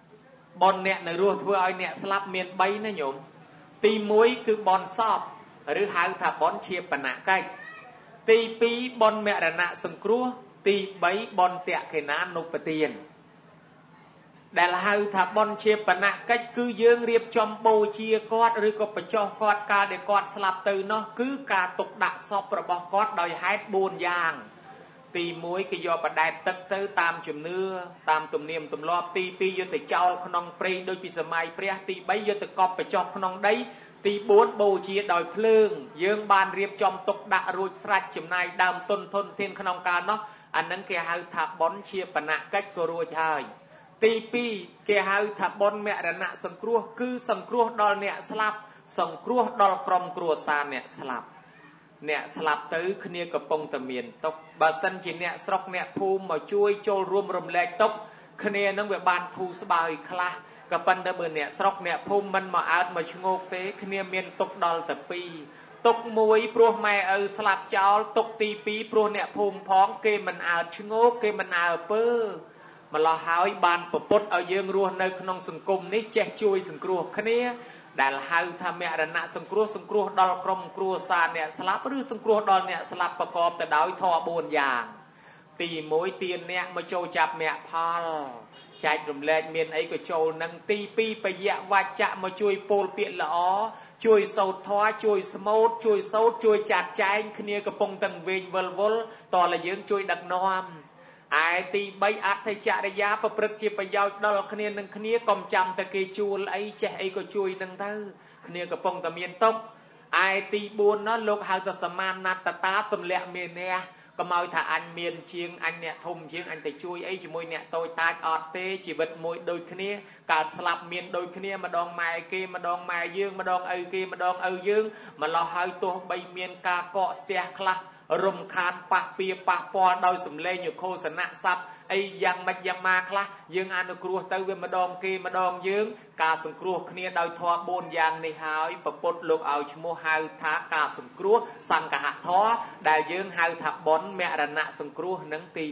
3បុណ្យអ្នកនៅរស់ធ្វើឲ្យអ្នកស្លាប់មាន3ណាញោមទី1គឺបុណ្យសពឬហៅថាបុណ្យជាបនកិច្ចទី2បុណ្យមរណៈសង្គ្រោះទី3បុណ្យតក្កិណានុប្រទានដែលហៅថាបុណ្យជាបនកិច្ចគឺយើងរៀបចំបូជាគាត់ឬក៏បញ្ចុះគាត់កាលដែលគាត់ស្លាប់ទៅនោះគឺការទុកដាក់សពរបស់គាត់ដោយហេតុ4យ៉ាងទី1គេយកបដែតទឹកទៅតាមជំនឿតាមទំនៀមទម្លាប់ទី2យកទៅចោលក្នុងព្រៃដូចពីសម័យព្រះទី3យកទៅកប់បញ្ចុះក្នុងដីទី4បូជាដោយភ្លើងយើងបានរៀបចំទុកដាក់រួចស្រេចចំណាយដើមទុនធនធានក្នុងកាលនោះអានឹងគេហៅថាបុណ្យជាបនកិច្ចក៏រួចហើយទី2គេហៅថាបុណ្យមរណៈសង្គ្រោះគឺសង្គ្រោះដល់អ្នកស្លាប់សង្គ្រោះដល់ក្រុមគ្រួសារអ្នកស្លាប់ទៅគ្នាកំពុងតែមានទុក្ខបើសិនជាអ្នកស្រុកអ្នកភូមិមកជួយចូលរួមរំលែកទុក្ខគ្នានឹងវាបានធូរស្បើយខ្លះក៏ប៉ុន្តែបើអ្នកស្រុកអ្នកភូមិមិនមកអើតមកឈ្ងោកទេគ្នាមានទុក្ខដល់តែ2ទុក្ខ1ព្រោះម៉ែឪស្លាប់ចោលទុក្ខទី2ព្រោះអ្នកភូមិផងគេមិនអើតឈ្ងោកគេមិនអើពើម្ល៉េះហើយបានប្រពុតឲ្យយើងរស់នៅក្នុងសង្គមនេះចេះជួយសង្គ្រោះគ្នាដែលហៅថាមរណៈសង្គ្រោះដល់ក្រុមគ្រួសារអ្នកស្លាប់ឬសង្គ្រោះដល់អ្នកស្លាប់ប្រកបទៅដោយធម៌4យ៉ាងទី1ទានអ្នកមកចូលចាប់មគ្គផលចែករំលែកមានអីក៏ចូលនឹងទី2បយៈវច្ចៈមកជួយពោលពាក្យល្អជួយសូត្រធម៌ជួយស្មូតជួយសូត្រជួយចាត់ចែងគ្នាកំពុងទាំងវែងវិលវល់តើយើងជួយដឹកនាំឯទី3អត្ថចរិយាប្រព្រឹត្តជាប្រយោជន៍ដល់គ្នានឹងគ្នាកុំចាំតែគេជួលអីចេះអីក៏ជួយនឹងទៅគ្នាកំពុងតែមានទុក្ខឯទី4នោះលោកហៅថាសមានណត្តតាទម្លាក់មានះកុំឲ្យថាអញមានជាងអញអ្នកធំជាងអញទៅជួយអីជាមួយអ្នកតូចតាចអត់ទេជីវិតមួយដូចគ្នាកើតស្លាប់មានដូចគ្នាម្ដងម៉ែគេម្ដងម៉ែយើងម្ដងឪគេម្ដងឪយើងម្ល៉េះហើយទោះបីមានការកកស្ទះខ្លះរំខានប៉ះពៀប៉ះពាល់ដោយសម្លេងឃោសនៈស័ព្ទអីយ៉ាងម៉េចយ៉ាងម៉ាខ្លះយើងអនុគ្រោះទៅវាម្ដងគេម្ដងយើងការសង្គ្រោះគ្នាដោយធម៌4យ៉ាងនេះហើយព្រះពុទ្ធលោកឲ្យឈ្មោះហៅថាការសង្គ្រោះសង្ឃហធម៌ដែលយើងហៅថាបុណ្យមរណៈសង្គ្រោះនឹងទី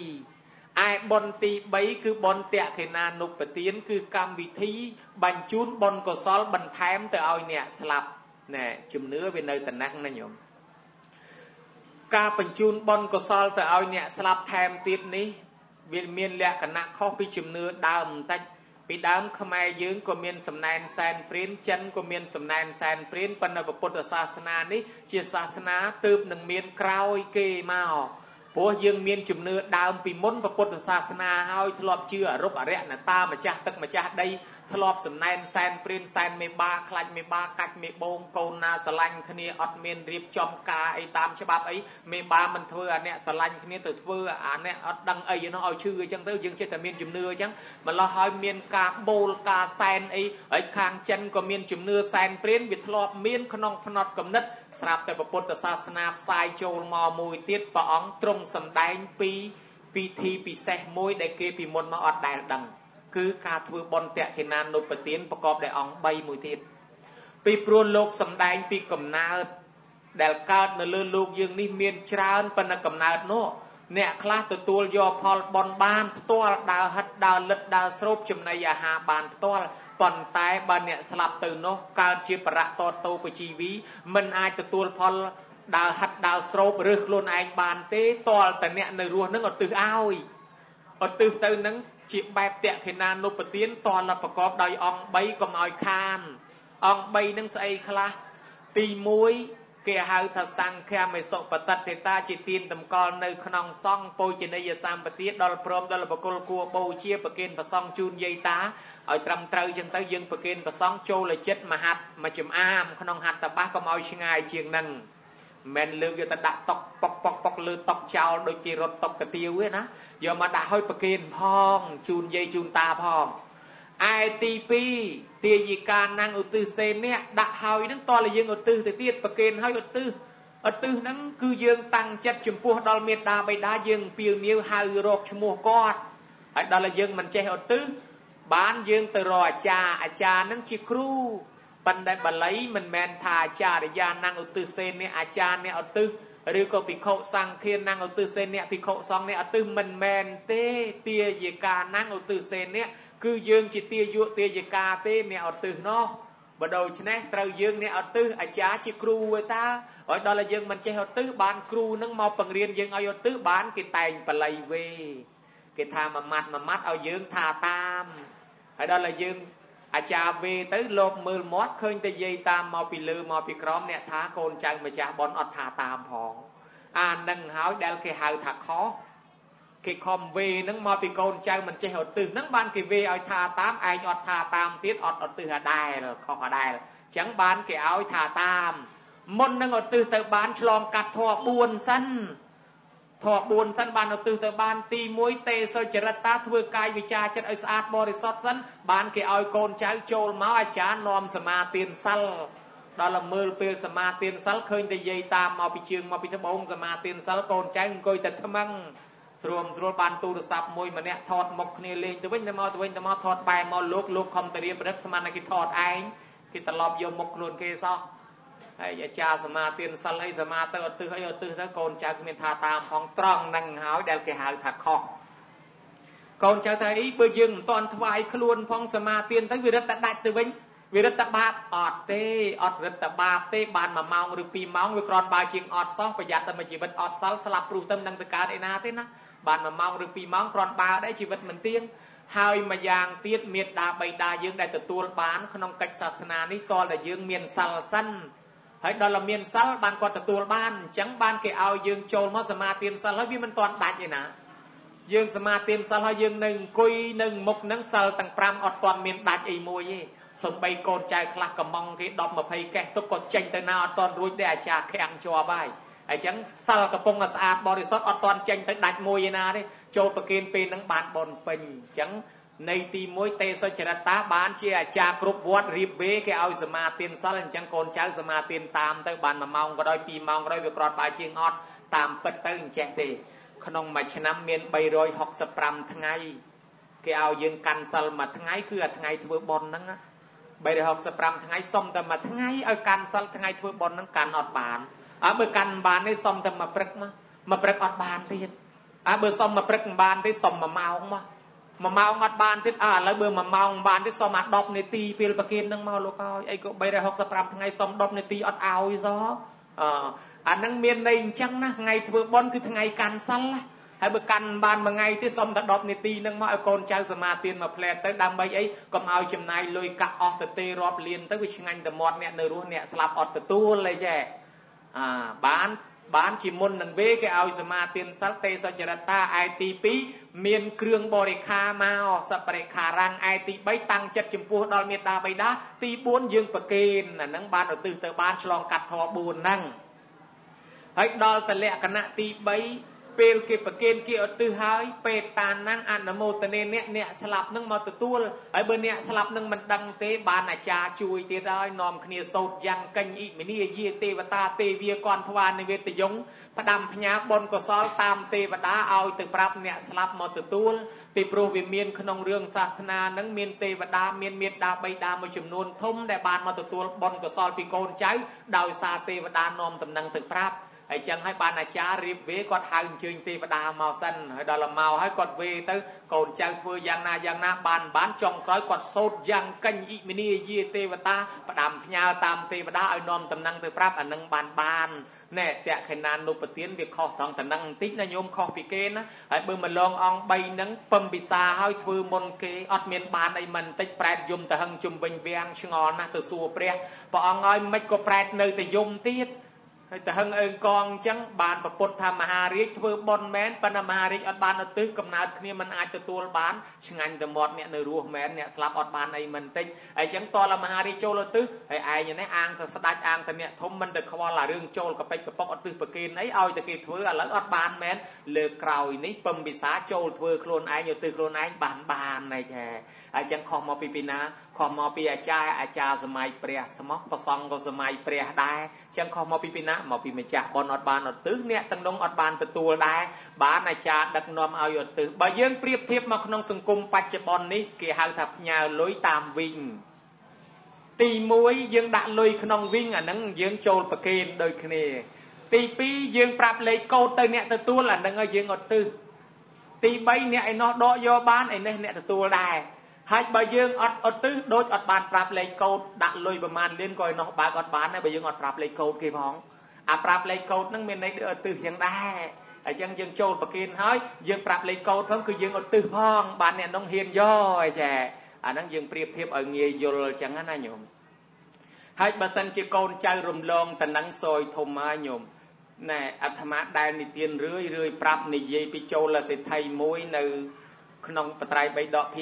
2ឯបុណ្យទី3គឺបុណ្យតក្កិណានុប្រទានគឺកម្មវិធីបញ្ជូនបុណ្យកុសលបន្ថែមទៅឲ្យអ្នកស្លាប់ណែជំនឿវានៅតែណាស់ណាញោមការបញ្ជូនបុណ្យកុសលទៅឲ្យអ្នកស្លាប់ថែមទៀតនេះវាមានលក្ខណៈខុសពីជំនឿដើមបន្តិចពីដើមខ្មែរយើងក៏មានសំណែនសែនព្រានចិនក៏មានសំណែនសែនព្រានប៉ុន្តែពុទ្ធសាសនានេះជាសាសនាទើបនឹងមានក្រោយគេមកព្រោះយើងមានជំនឿដើមពីមុនពុទ្ធសាសនាហើយធ្លាប់ជឿអរុបអរិយណតាម្ចាស់ទឹកម្ចាស់ដីធ្លាប់សំណែនសែនព្រានសែនមេបាខ្លាច់មេបាកាច់មេបងកូនណាស្រឡាញ់គ្នាអត់មានរៀបចំការអីតាមច្បាប់អីមេបាមិនធ្វើអាអ្នកស្រឡាញ់គ្នាទៅធ្វើអាអ្នកអត់ដឹងអីនោះឲ្យឈឺអញ្ចឹងទៅយើងចេះតែមានជំនឿអញ្ចឹងម្ល៉េះហើយមានការបូលការសែនអីហើយខាងចិនក៏មានជំនឿសែនព្រានវាធ្លាប់មានក្នុងផ្នត់គំនិតស្រាប់តែពុទ្ធសាសនាផ្សាយចូលមកមួយទៀតព្រះអង្គទ្រង់សម្ដែងពីពិធីពិសេសមួយដែលគេពីមុនមកអត់ដែលដឹងគឺការធ្វើបុណ្យតក្កិណានុបទានប្រកបដោយអង្គ3មួយទៀតពីព្រោះលោកសម្ដែងពីកំណើតដែលកើតនៅលើលោកយើងនេះមានច្រើនប៉ុន្តែកំណើតនោះអ្នកខ្លះទទួលយកផលបុណ្យបានផ្ទាល់ដើរហិតដើរលិតដើរស្រូបចំណីអាហារបានផ្ទាល់ប៉ុន្តែបើអ្នកស្លាប់ទៅនោះកើតជាបរៈតតោបជីវីមិនអាចទទួលផលដើរហិតដើរស្រូបឬខ្លួនឯងបានទេតលតែអ្នកនៅរស់នឹងឧទ្ទិសឲ្យឧទ្ទិសទៅនឹងជាបែបតក្កិណានុបទានតលប្រកបដោយអង្គ3កុំឲ្យខានអង្គ3នឹងស្អីខ្លះទី1គេហៅថាសង្ឃាមេសុបតតិតាជាទានតម្កល់នៅក្នុងសង្ឃបូជនីយសម្បទាដល់ព្រមដល់បុគ្គលគួរបូជាប្រគេនប្រសង់ជូនយាយតាឲ្យត្រឹមត្រូវចឹងទៅយើងប្រគេនប្រសង់ចូលចិត្តមហាត់មួយចំអាមក្នុងហត្ថបទកុំឲ្យឆ្ងាយជាងនឹងមិនលើកយកទៅដាក់តុកប៉ុកលើតុកចោលដូចគេរត់តុកកាទៀវទេណាយកមកដាក់ឲ្យប្រគេនផងជូនយាយជូនតាផងឯទី2ទាយិកាណាំងឧទ្ទិសសេននេះដាក់ហើយនឹងតើយើងឧទ្ទិសទៅទៀតប្រគេនឲ្យឧទ្ទិសហ្នឹងគឺយើងតាំងចិត្តចំពោះដល់មេត្តាបិតាយើងពៀវនាវហៅរកឈ្មោះគាត់ហើយដល់យើងមិនចេះឧទ្ទិសបានយើងទៅរកអាចារ្យហ្នឹងជាគ្រូប៉ុន្តែបាលីមិនមែនថាអាចារ្យាណាំងឧទ្ទិសសេននេះអាចារ្យនេះឧទ្ទិសឬក៏ភិក្ខុសង្ឃាណាំងឧទ្ទិសសេននេះភិក្ខុសង្ឃនេះឧទ្ទិសមិនមែនទេទាយិកាណាំងឧទ្ទិសសេននេះគឺយើងជាទាយិកាទេអ្នកឧទ្ទិសនោះបើដូច្នេះត្រូវយើងអ្នកឧទ្ទិសអាចារ្យជាគ្រូឯតាហើយដល់តែយើងមិនចេះឧទ្ទិសបានគ្រូនឹងមកបង្រៀនយើងឲ្យឧទ្ទិសបានគេតែងបល័យវេគេថាមួយម៉ាត់ឲ្យយើងថាតាមហើយដល់តែយើងអាចារ្យវេទៅលោកមើលមាត់ឃើញតែយាយតាមមកពីលើមកពីក្រោមអ្នកថាកូនចៅម្ចាស់បនអត់ថាតាមផងអានឹងហើយដែលគេហៅថាខុសគេខំវេនឹងមកពីកូនចៅមិនចេះឧទ្ទិសនឹងបានគេវេឲ្យថាតាមឯងអត់ថាតាមទៀតអត់ឧទ្ទិសអាដែលខុសអាដែលអញ្ចឹងបានគេឲ្យថាតាមមុននឹងឧទ្ទិសទៅបានឆ្លងកាត់ធម៌4សិនធម៌4សិនបានឧទ្ទិសទៅបានទី1ទេសុចរិតតាធ្វើកាយវិចារចិត្តឲ្យស្អាតបរិសុទ្ធសិនបានគេឲ្យកូនចៅចូលមកអាចារ្យនាំសមាទានសិលដល់មើលពេលសមាទានសិលឃើញតែយាយតាមមកពីជើងមកពីត្បូងសមាទានសិលកូនចៅអង្គុយតែថ្មឹងស្រួលបានទូរស័ព្ទមួយម្នាក់ថតមុខគ្នាលេងទៅវិញទៅមកថតបែរមកលោកខំទៅរៀបរឹកស្មានតែគេថតឯងគេត្រឡប់យកមុខខ្លួនគេសោះហើយអាចារ្យសមាទានសិលអីសមាទៅឧទ្ទិសទៅកូនចៅគ្មានថាតាមផងត្រង់ហ្នឹងហើយដែលគេហៅថាខុសកូនចៅថាអីបើយើងមិនតន់ថ្វាយខ្លួនផងសមាទានទៅវារឹតតែដាច់ទៅវិញវារឹតតែបាបអត់ទេអត់រឹតតែបាបទេបាន1ម៉ោងឬ2ម៉ោងវាគ្រាន់បើជាងអត់សោះប្រយ័ត្នតែមួយជីវិតអត់សល់ស្លាប់ព្រោះទៅនឹងទៅកើតឯណាទេណាបាន1ម៉ោងឬ2ម៉ោងគ្រាន់បើដែរជីវិតមិនទៀងហើយមួយយ៉ាងទៀតមេត្តាបិតាយើងដែលទទួលបានក្នុងកិច្ចសាសនានេះតលតែយើងមានសិលសិនហើយដល់តែមានសិលបានគាត់ទទួលបានអញ្ចឹងបានគេឲ្យយើងចូលមកសមាទានសិលហើយវាមិនទាន់ដាច់ទេណាយើងសមាទានសិលហើយយើងនៅអង្គុយនៅមុខនឹងសិលទាំង5អត់ទាន់មានដាច់អីមួយទេសំបីកូនចៅខ្លះកំងគេ10 20កេះទុកក៏ចេញទៅណាអត់ទាន់រួចទេអាចារ្យខាំងជាប់ហើយអញ្ចឹងសិលកំពុងតែស្អាតបរិសុទ្ធអត់ទាន់ចេញទៅដាច់មួយឯណាទេចូលប្រគេនពេលហ្នឹងបានបនពេញអញ្ចឹងនៃទី1ទេសុចរិតតាបានជាអាចារ្យគ្រប់វត្តរៀបវេគេឲ្យសមាទានសិលអញ្ចឹងកូនចៅសមាទានតាមទៅបាន1ម៉ោងក៏ដោយ2ម៉ោងក៏ដោយវាគ្រាន់បើជាងអត់តាមពិតទៅអញ្ចេះទេក្នុងមួយឆ្នាំមាន365ថ្ងៃគេឲ្យយើងកាន់សិលមួយថ្ងៃគឺអាថ្ងៃធ្វើបុណ្យហ្នឹង365ថ្ងៃសុំតែមួយថ្ងៃឲ្យកាន់សិលថ្ងៃធ្វើបុណ្យហ្នឹងកាន់អត់បានបើកាន់មិនបានទេសុំតែមួយព្រឹកមកព្រឹកអត់បានទៀតបើសុំមួយព្រឹកមិនបានទេសុំ1ម៉ោងមក1ម៉ោងអត់បានទៀតឥឡូវបើ1ម៉ោងមិនបានទេសុំអា10នាទីពេលប្រគេននឹងមកលោកអើយអីក៏365ថ្ងៃសុំ10នាទីអត់ឲ្យសោះអានឹងមានន័យអញ្ចឹងណាថ្ងៃធ្វើបុណ្យគឺថ្ងៃកាន់សិលហើយបើកាន់បានមួយថ្ងៃទៀតសុំតែ10នាទីហ្នឹងមកឲ្យកូនចៅសមាទានមកផ្លែតទៅដើម្បីអីកុំឲ្យចំណាយលុយកាក់អស់ទៅទេរាប់លានទៅវាឆ្ងាញ់តែមាត់អ្នកនៅរស់អ្នកស្លាប់អត់ទទួលអីចេះបានជាមុននឹងវេគេឲ្យសមាទានសិលទេសចរិតាឯទី2មានគ្រឿងបរិខាមកសពរិខារាំងឯទី3តាំងចិត្តចំពោះដល់មេត្តាបិតាទី4យើងប្រគេនអាហ្នឹងបានឧទ្ទិសទៅបានឆ្លងកាត់ធម៌4ហ្នឹងហើយដល់តលក្ខណៈទី3ពេលគេប្រគេនគេឧទ្ទិសហើយពេតាណាំងអនុមោទនាអ្នកស្លាប់នឹងមកទទួលហើយបើអ្នកស្លាប់នឹងមិនដឹងទេបានអាចារ្យជួយទៀតហើយនាំគ្នាសូត្រយ៉ាងកញ្ញិមនីយាទេវតាទេវាគន្ធវានិវេតយងផ្ដាំផ្ញើបុណ្យកុសលតាមទេវតាឲ្យទៅប្រាប់អ្នកស្លាប់មកទទួលពីព្រោះវាមានក្នុងរឿងសាសនានឹងមានទេវតាមានមេត្តាបិតាមួយចំនួនធំដែលបានមកទទួលបុណ្យកុសលពីកូនចៅដោយសារទេវតានាំដំណឹងទៅប្រាប់ហើយចឹងហើយបានអាចារ្យរៀបវេគាត់ហៅអញ្ជើញទេវតាមកសិនហើយដល់មកហើយគាត់វេទៅកូនចៅធ្វើយ៉ាងណាបានចុងក្រោយគាត់សូត្រយ៉ាងកញ្ញិមនីយាទេវតាផ្ដាំផ្ញើតាមទេវតាឲ្យនាំដំណឹងទៅប្រាប់អានឹងបានណែតក្ខិណានុពទានវាខុសត្រង់ដំណឹងបន្តិចណាញោមខុសពីគេណាហើយបើមកលងអង្គ3ហ្នឹងពំពិសាហើយធ្វើមុនគេអត់មានបានអីមិនបន្តិចប្រែតយំទៅហឹងជុំវិញវាំងឆ្ងល់ណាស់ទៅសួរព្រះអង្គឲ្យមិនក៏ប្រែតនៅតែយំទៀតហើយទៅហឹងអើងកងអញ្ចឹងបានប្រពុតថាមហារាជធ្វើបុណ្យមែនប៉ុន្តែមហារាជអត់បានឧទ្ទិសកំណើតគ្នាមិនអាចទទួលបានឆ្ងាញ់ទៅមាត់អ្នកនៅរស់មែនអ្នកស្លាប់អត់បានអីមិនតិចហើយអញ្ចឹងតលមហារាជចូលឧទ្ទិសហើយឯងនេះអាងទៅស្ដាច់អាងទៅអ្នកធំមិនទៅខ្វល់អារឿងចូលកប៉ិចកប៉ុកឧទ្ទិសប្រគេនអីឲ្យតែគេធ្វើឥឡូវអត់បានមែនលើកក្រោយនេះពំពិសាចូលធ្វើខ្លួនឯងឧទ្ទិសខ្លួនឯងបានហើយចាហើយអញ្ចឹងខុសមកពីណាខុសមកពីអាចារ្យសម័យព្រះស្មោះប្រសង់ក៏សម័យព្រះដែរអញ្ចឹងខុសមកពីណាមកពីម្ចាស់បុណ្យអត់បានឧទ្ទិសអ្នកទាំងនោះអត់បានទទួលដែរបានអាចារ្យដឹកនាំឲ្យឧទ្ទិសបើយើងប្រៀបធៀបមកក្នុងសង្គមបច្ចុប្បន្ននេះគេហៅថាផ្ញើលុយតាមវិញទី1យើងដាក់លុយក្នុងវិញអាហ្នឹងយើងចូលប្រគេនដូចគ្នាទី2យើងប្រាប់លេខកូដទៅអ្នកទទួលអាហ្នឹងឲ្យយើងឧទ្ទិសទី3អ្នកឯនោះដកយកបានឯនេះអ្នកទទួលដែរហើយបើយើងអត់ឧទ្ទិសដូចអត់បានប្រាប់លេខកូដដាក់លុយប្រមាណលានក៏ឯនោះបើអត់បានដែរបើយើងអត់ប្រាប់លេខកូដគេផងអាប្រាប់លេខកូដហ្នឹងមានន័យដូចឧទ្ទិសចឹងដែរអញ្ចឹងយើងចូលប្រគេនហើយយើងប្រាប់លេខកូដផងគឺយើងឧទ្ទិសផងបានអ្នកនោះហ៊ានយកអីចាអាហ្នឹងយើងប្រៀបធៀបឲ្យងាយយល់ចឹងណាញោមហើយបើសិនជាកូនចៅរំលងតំណឹងសយធំហើយញោមណែអាត្មាដែលនិទានរឿយប្រាប់និយាយពីចូលសេដ្ឋីមួយនៅក្នុងបត្រៃ3ដកភាគ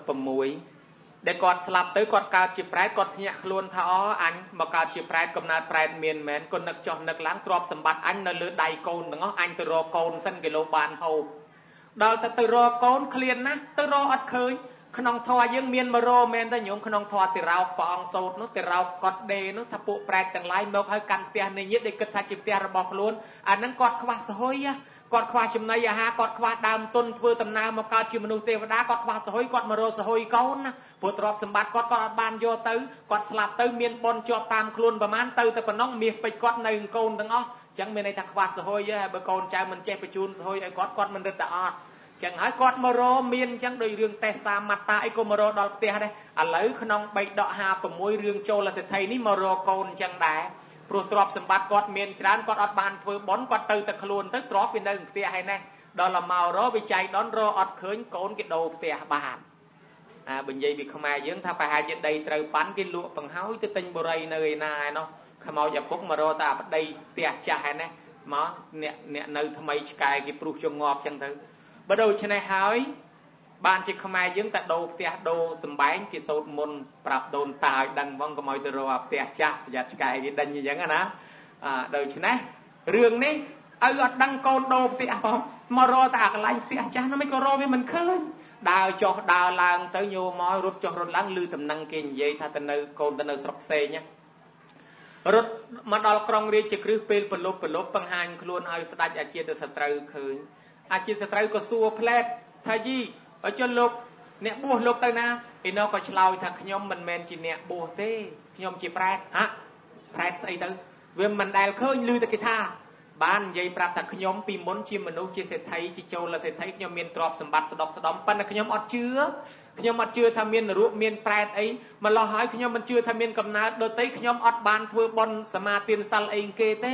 56ដែលគាត់ស្លាប់ទៅគាត់កើតជាប្រែតគាត់ភ្ញាក់ខ្លួនថាអញមកកើតជាប្រែតកំណើតប្រែតមានមែនគាត់នឹកចុះនឹកឡើងទ្រព្យសម្បត្តិអញនៅលើដៃកូនទាំងអស់អញទៅរកកូនសិនគីឡូបានហូបដល់ទៅរកកូនឃ្លានណាស់ទៅរកអត់ឃើញក្នុងធម៌យើងមានមករកមែនតែញោមក្នុងធម៌តិរោកព្រះអង្គសូត្រនោះតិរោកគាត់ដេនោះថាពួកប្រែតទាំងឡាយមកឲ្យកាន់ផ្ទះនៃញាតិដែលគិតថាជាផ្ទះរបស់ខ្លួនអាហ្នឹងគាត់ខ្វះសហុយគាត់ខ្វះចំណីអាហារគាត់ខ្វះដើមទុនធ្វើដំណើរមកកើតជាមនុស្សទេវតាគាត់ខ្វះសហុយគាត់មករកសហុយកូនណាព្រោះទ្រព្យសម្បត្តិគាត់អត់បានយកទៅគាត់ស្លាប់ទៅមានបុណ្យជាប់តាមខ្លួនប្រមាណទៅតែប៉ុណ្ណោះមាសពេជ្រគាត់នៅកូនទាំងអស់អញ្ចឹងមានន័យថាខ្វះសហុយហើយបើកូនចៅមិនចេះបញ្ជូនសហុយឲ្យគាត់មិនរឹតតែអត់ចឹងហើយគាត់មករកមានអញ្ចឹងដោយរឿងតេសាមត្តាអីក៏មករកដល់ផ្ទះដែរឥឡូវក្នុង3ដក56រឿងចូលសេដ្ឋីនេះមករកកូនអញ្ចឹងដែរព្រោះទ្រព្យសម្បត្តិគាត់មានច្រើនគាត់អត់បានធ្វើបុណ្យគាត់ទៅតែខ្លួនទៅទ្រព្យវានៅក្នុងផ្ទះហើយណេះដល់មករកវិច័យដនរកអត់ឃើញកូនគេដូរផ្ទះបានបើនិយាយពីខ្មែរយើងថាប្រហែលជាដីត្រូវប៉ាន់គេលក់បង្ហើយទៅទិញបុរីនៅឯណាឯនោះខ្មោចឪពុកមករកតែប្តីផ្ទះចាស់ហើយណេះមកអ្នកនៅថ្មីឆ្កែគេព្រុសជងងាប់ចឹងទៅបើដូច្នេះហើយបានជាខ្មែរយើងតែដូរផ្ទះដូរសំបែងគេសូត្រមុនប្រាប់ដូនតាឲ្យដឹងហ្មងកុំឲ្យទៅរកផ្ទះចាស់ប្រយ័ត្នឆ្កែគេដេញអញ្ចឹងណាដូច្នេះរឿងនេះឲ្យអត់ដឹងកូនដូរផ្ទះផងមករកតែអាកន្លែងផ្ទះចាស់នោះមិនក៏រកវាមិនឃើញដើរចុះដើរឡើងទៅញោមមករត់ចុះរត់ឡើងឮតំណែងគេនិយាយថាទៅនៅកូនទៅនៅស្រុកផ្សេងរត់មកដល់ក្រុងរាជក្រឹសពេលប្រលប់បង្ហាញខ្លួនឲ្យស្ដេចអាជាទៅសត្រូវឃើញអាជាសត្រូវក៏សួរផ្លែតថាយីឲ្យចុះលោកអ្នកបួសលោកទៅណាឯនោះក៏ឆ្លើយថាខ្ញុំមិនមែនជាអ្នកបួសទេខ្ញុំជាប្រែតប្រែតស្អីទៅវាមិនដែលឃើញឮតែគេថាបាននិយាយប្រាប់ថាខ្ញុំពីមុនជាមនុស្សជាសេដ្ឋីជាចូលសេដ្ឋីខ្ញុំមានទ្រព្យសម្បត្តិស្ដុកស្ដំប៉ុន្តែខ្ញុំអត់ជឿថាមាននរកមានប្រែតអីម្ល៉េះហើយខ្ញុំមិនជឿថាមានកំណើតដទៃខ្ញុំអត់បានធ្វើបុណ្យសមាទានសិលអីគេទេ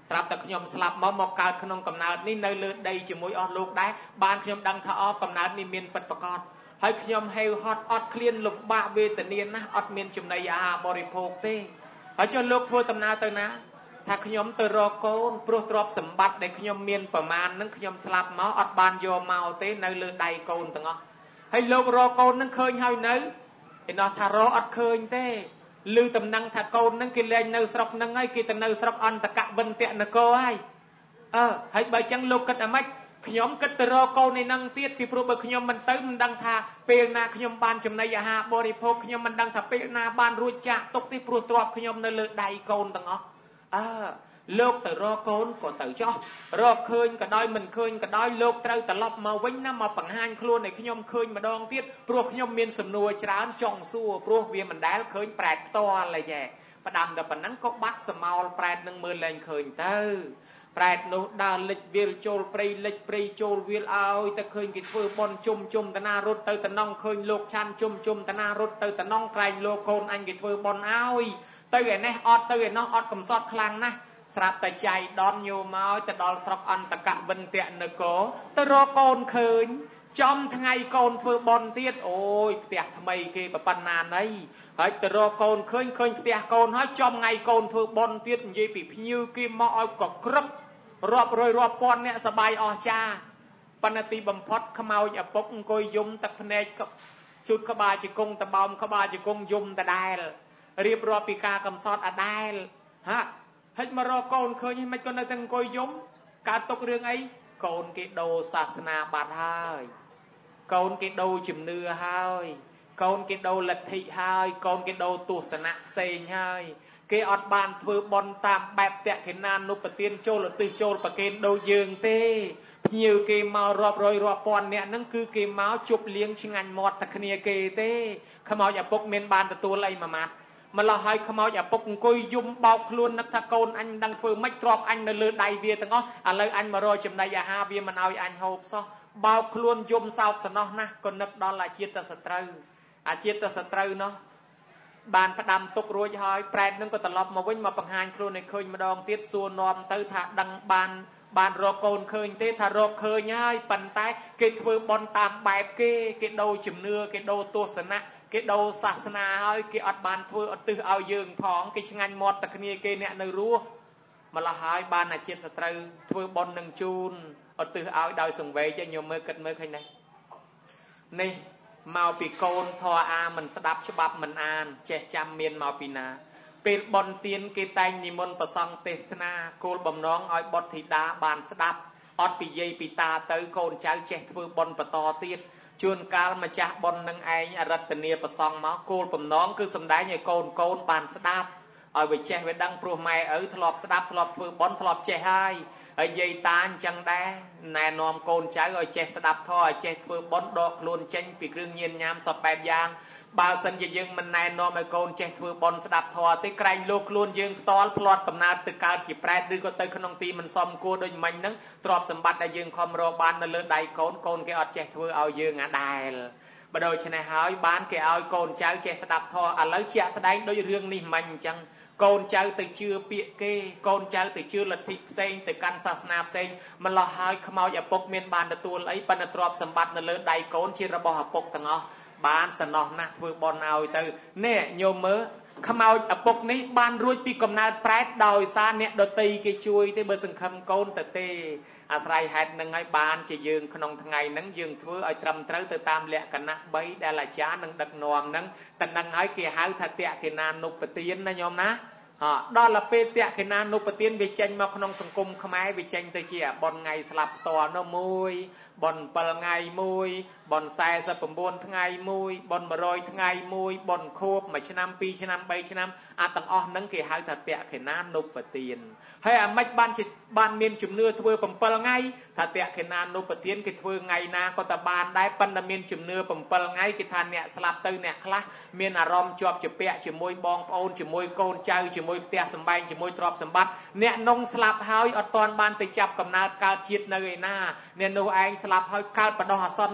ស្រាប់តែខ្ញុំស្លាប់មកកើតក្នុងកំណើតនេះនៅលើដីជាមួយអស់លោកដែរបានខ្ញុំដឹងថាកំណើតនេះមានពិតប្រាកដហើយខ្ញុំហេវហត់អត់ឃ្លានលំបាកវេទនាណាស់អត់មានចំណីអាហារបរិភោគទេហើយចុះលោកធ្វើដំណើរទៅណាថាខ្ញុំទៅរកកូនព្រោះទ្រព្យសម្បត្តិដែលខ្ញុំមានប្រមាណនឹងខ្ញុំស្លាប់មកអត់បានយកមកទេនៅលើដៃកូនទាំងអស់ហើយលោករកកូននឹងឃើញហើយនៅឯណោះថារកអត់ឃើញទេឮតំណែងថាកូននឹងគេលែងនៅស្រុកនឹងហើយគេទៅនៅស្រុកអន្តកវិន្ទនគរហើយហើយបើចឹងលោកគិតអាម៉េចខ្ញុំគិតទៅរកកូននេះនឹងទៀតពីព្រោះបើខ្ញុំមិនទៅមិនដឹងថាពេលណាខ្ញុំបានចំណីអាហារបរិភោគខ្ញុំមិនដឹងថាពេលណាបានរួចចាក់ទុកទេព្រោះទ្រព្យខ្ញុំនៅលើដៃកូនទាំងអស់លោកទៅរកកូនក៏ទៅចោះរកឃើញក៏ដោយមិនឃើញក៏ដោយលោកត្រូវត្រឡប់មកវិញណាមកបង្ហាញខ្លួនឲ្យខ្ញុំឃើញម្ដងទៀតព្រោះខ្ញុំមានសំណួរច្រើនចង់សួរព្រោះវាមិនដែលឃើញប្រែតផ្ទាល់ទេចេះផ្ដាំតែប៉ុណ្ណឹងក៏បាត់សមោលប្រែតនឹងមើលលែងឃើញទៅប្រែតនោះដើរលិចវាលចូលព្រៃលិចព្រៃចូលវាលឲ្យតែឃើញគេធ្វើបន់ជុំតាណារត់ទៅតំណងឃើញលោកឆាន់ជុំតាណារត់ទៅតំណងក្រែងលោកកូនអញគេធ្វើបន់ឲ្យទៅឯនេះអត់ទៅឯនោះអត់កំសត់ខ្លាំងណាស់ស្រាប់តែចៃដនញោមមកទៅដល់ស្រុកអន្តកវិន្ទនគរទៅរកកូនឃើញចំថ្ងៃកូនធ្វើបន់ទៀតអូយផ្ទះថ្មីគេប៉ុណ្ណាណីហើយទៅរកកូនឃើញផ្ទះកូនហើយចំថ្ងៃកូនធ្វើបន់ទៀតនិយាយពីភ្ញៀវគេមកឲ្យកក្រឹករាប់រយរាប់ពាន់អ្នកសបាយអស់ចាប៉ុន្តែទីបំផុតខ្មោចឪពុកអង្គុយយំទឹកភ្នែកជូតក្បាលជង្គង់តបោមក្បាលជង្គង់យំដដែលរៀបរាប់ពីការកំសត់អដែលហិចមករកកូនឃើញមិនក៏នៅតែអង្គុយយំកើតទុករឿងអីកូនគេដូរសាសនាបាត់ហើយកូនគេដូរជំនឿហើយកូនគេដូរលទ្ធិហើយកូនគេដូរទស្សនៈផ្សេងហើយគេអត់បានធ្វើបន់តាមបែបតក្កិណានុបទានចូលឧទ្ទិសចូលប្រគេនដូចយើងទេភ្ញៀវគេមករាប់រយរាប់ពាន់អ្នកហ្នឹងគឺគេមកជប់លៀងឆ្ងាញ់មាត់តែគ្នាគេទេខ្មោចឪពុកមានបានទទួលអីមួយម៉ាត់ម្ល៉េះឲ្យខ្មោចឪពុកអង្គុយយំបោកខ្លួននឹកថាកូនអញមិនដឹងធ្វើម៉េចទ្រាំអញនៅលើដៃវាទាំងអស់ឥឡូវអញមករកចំណីអាហារវាមិនឲ្យអញហូបសោះបោកខ្លួនយំសោកសំណោះណាស់ក៏នឹកដល់អាជាតិសត្រូវនោះបានផ្ដាំទុករួចហើយប្រែតនឹងក៏ត្រឡប់មកវិញមកបង្ហាញខ្លួនឲ្យឃើញម្ដងទៀតសួរនាំទៅថាដឹងបានរកកូនឃើញទេថារកឃើញហើយប៉ុន្តែគេធ្វើបន់តាមបែបគេដូរជំនឿគេដូរទស្សនៈគេដូរសាសនាហើយគេអត់បានធ្វើឧទ្ទិសឲ្យយើងផងគេឆ្ងាញ់មាត់តែគ្នាគេអ្នកនៅរស់ម្ល៉េះហើយបានអាជាតិសត្រូវធ្វើបន់នឹងជូនឧទ្ទិសឲ្យដោយសង្វេគញោមមើលគិតមើលឃើញនេះមកពីកូនធរអាមិនស្ដាប់ច្បាប់មិនអានចេះចាំមានមកពីណាពេលបន់ទៀនគេតែងនិមន្តប្រសង់ទេសនាគោលបំណងឲ្យបុត្រធីតាបានស្ដាប់អត់ពីយាយពីតាទៅកូនចៅចេះធ្វើបន់បន្តទៀតជួនកាលម្ចាស់បន់នឹងឯងអរិទ្ធនាប្រសង់មកគោលបំណងគឺសំដែងឲ្យកូនបានស្ដាប់ឲ្យវាចេះវាដឹងព្រោះម៉ែឪធ្លាប់ស្ដាប់ធ្លាប់ធ្វើបន់ធ្លាប់ចេះហើយយាយតាអញ្ចឹងដែរណែនាំកូនចៅឲ្យចេះស្ដាប់ធម៌ឲ្យចេះធ្វើបន់ដកខ្លួនចេញពីគ្រឿងញៀនញ៉ាំសពបែបយ៉ាងបើសិនជាយើងមិនណែនាំឲ្យកូនចេះធ្វើបន់ស្ដាប់ធម៌ទេក្រែងលោកខ្លួនយើងផ្ទាល់ផ្លាត់កំណើតទៅកើតជាប្រែតឬក៏ទៅក្នុងទីមិនសមគួរដូចមិញហ្នឹងទ្រព្យសម្បត្តិដែលយើងខំរកបាននៅលើដៃកូនគេអត់ចេះធ្វើឲ្យយើងអាដែលបើដូច្នេះហើយបានគេឲ្យកូនចៅចេះស្ដាប់ធម៌ឥឡូវជាក់ស្ដែងដូចរឿងនេះមិញអញ្ចឹងកូនចៅទៅជឿពាក្យគេកូនចៅទៅជឿលទ្ធិផ្សេងទៅកាន់សាសនាផ្សេងម្ល៉េះហើយខ្មោចឪពុកមានបានទទួលអីប៉ុន្តែទ្រព្យសម្បត្តិនៅលើដៃកូនជារបស់ឪពុកទាំងអស់បានសំណោះណាស់ធ្វើបន់ឲ្យទៅនេះញោមមើលខ្មោចឪពុកនេះបានរួចពីកំណើតប្រែតដោយសារអ្នកដតីគេជួយទេបើសង្ឃឹមកូនទៅទេអាស្រ័យហេតុនឹងឲ្យបានជាយើងក្នុងថ្ងៃហ្នឹងយើងធ្វើឲ្យត្រឹមត្រូវទៅតាមលក្ខណៈ3ដែលអាចារ្យនឹងដឹកនាំហ្នឹងតែនឹងឲ្យគេហៅថាតក្កិណានុបទានណាញោមណាដល់ពេលតក្កិណានុបទានវាចេញមកក្នុងសង្គមខ្មែរវាចេញទៅជាបនថ្ងៃស្លាប់ផ្ទាល់នោះមួយបន7ថ្ងៃមួយបន49ថ្ងៃមួយបន100ថ្ងៃមួយបនខួប1ឆ្នាំ2ឆ្នាំ3ឆ្នាំអាទាំងអស់ហ្នឹងគេហៅថាតក្កិណានុបទានហើយអាម៉េចបានមានជំនឿធ្វើ7ថ្ងៃថាតក្កិណានុបទានគេធ្វើថ្ងៃណាក៏តែបានដែរប៉ុន្តែមានជំនឿ7ថ្ងៃគេថាអ្នកស្លាប់ទៅអ្នកខ្លះមានអារម្មណ៍ជាប់ជាពាក់ជាមួយបងប្អូនជាមួយកូនចៅជាមួយផ្ទះសម្បែងជាមួយទ្រព្យសម្បត្តិអ្នកនងស្លាប់ហើយអត់ទាន់បានទៅចាប់កំណើតកើតជាតិនៅឯណាអ្នកនោះឯងស្លាប់ហើយកើតបដោះអាសន្ននៅក្បែរ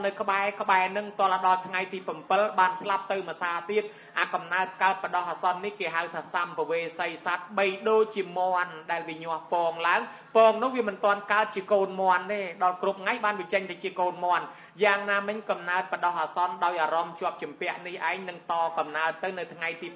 ក្បែរនឹងតលដល់ថ្ងៃទី7បានស្លាប់ទៅមួយសាទៀតអាកំណើតកើតបដោះអាសន្ននេះគេហៅថាសម្ភវេសីសត្វបីដូចជាមន់ដែលវាញាស់ពងឡើងពងនោះវាមិនទាន់កើតជាកូនមន់ទេដល់គ្រប់ថ្ងៃបានវាចេញទៅជាកូនមន់យ៉ាងណាមិញកំណើតបដោះអាសន្នដោយអារម្មណ៍ជាប់ជំពាក់នេះឯងនឹងតកំណើតទៅនៅថ្ងៃទី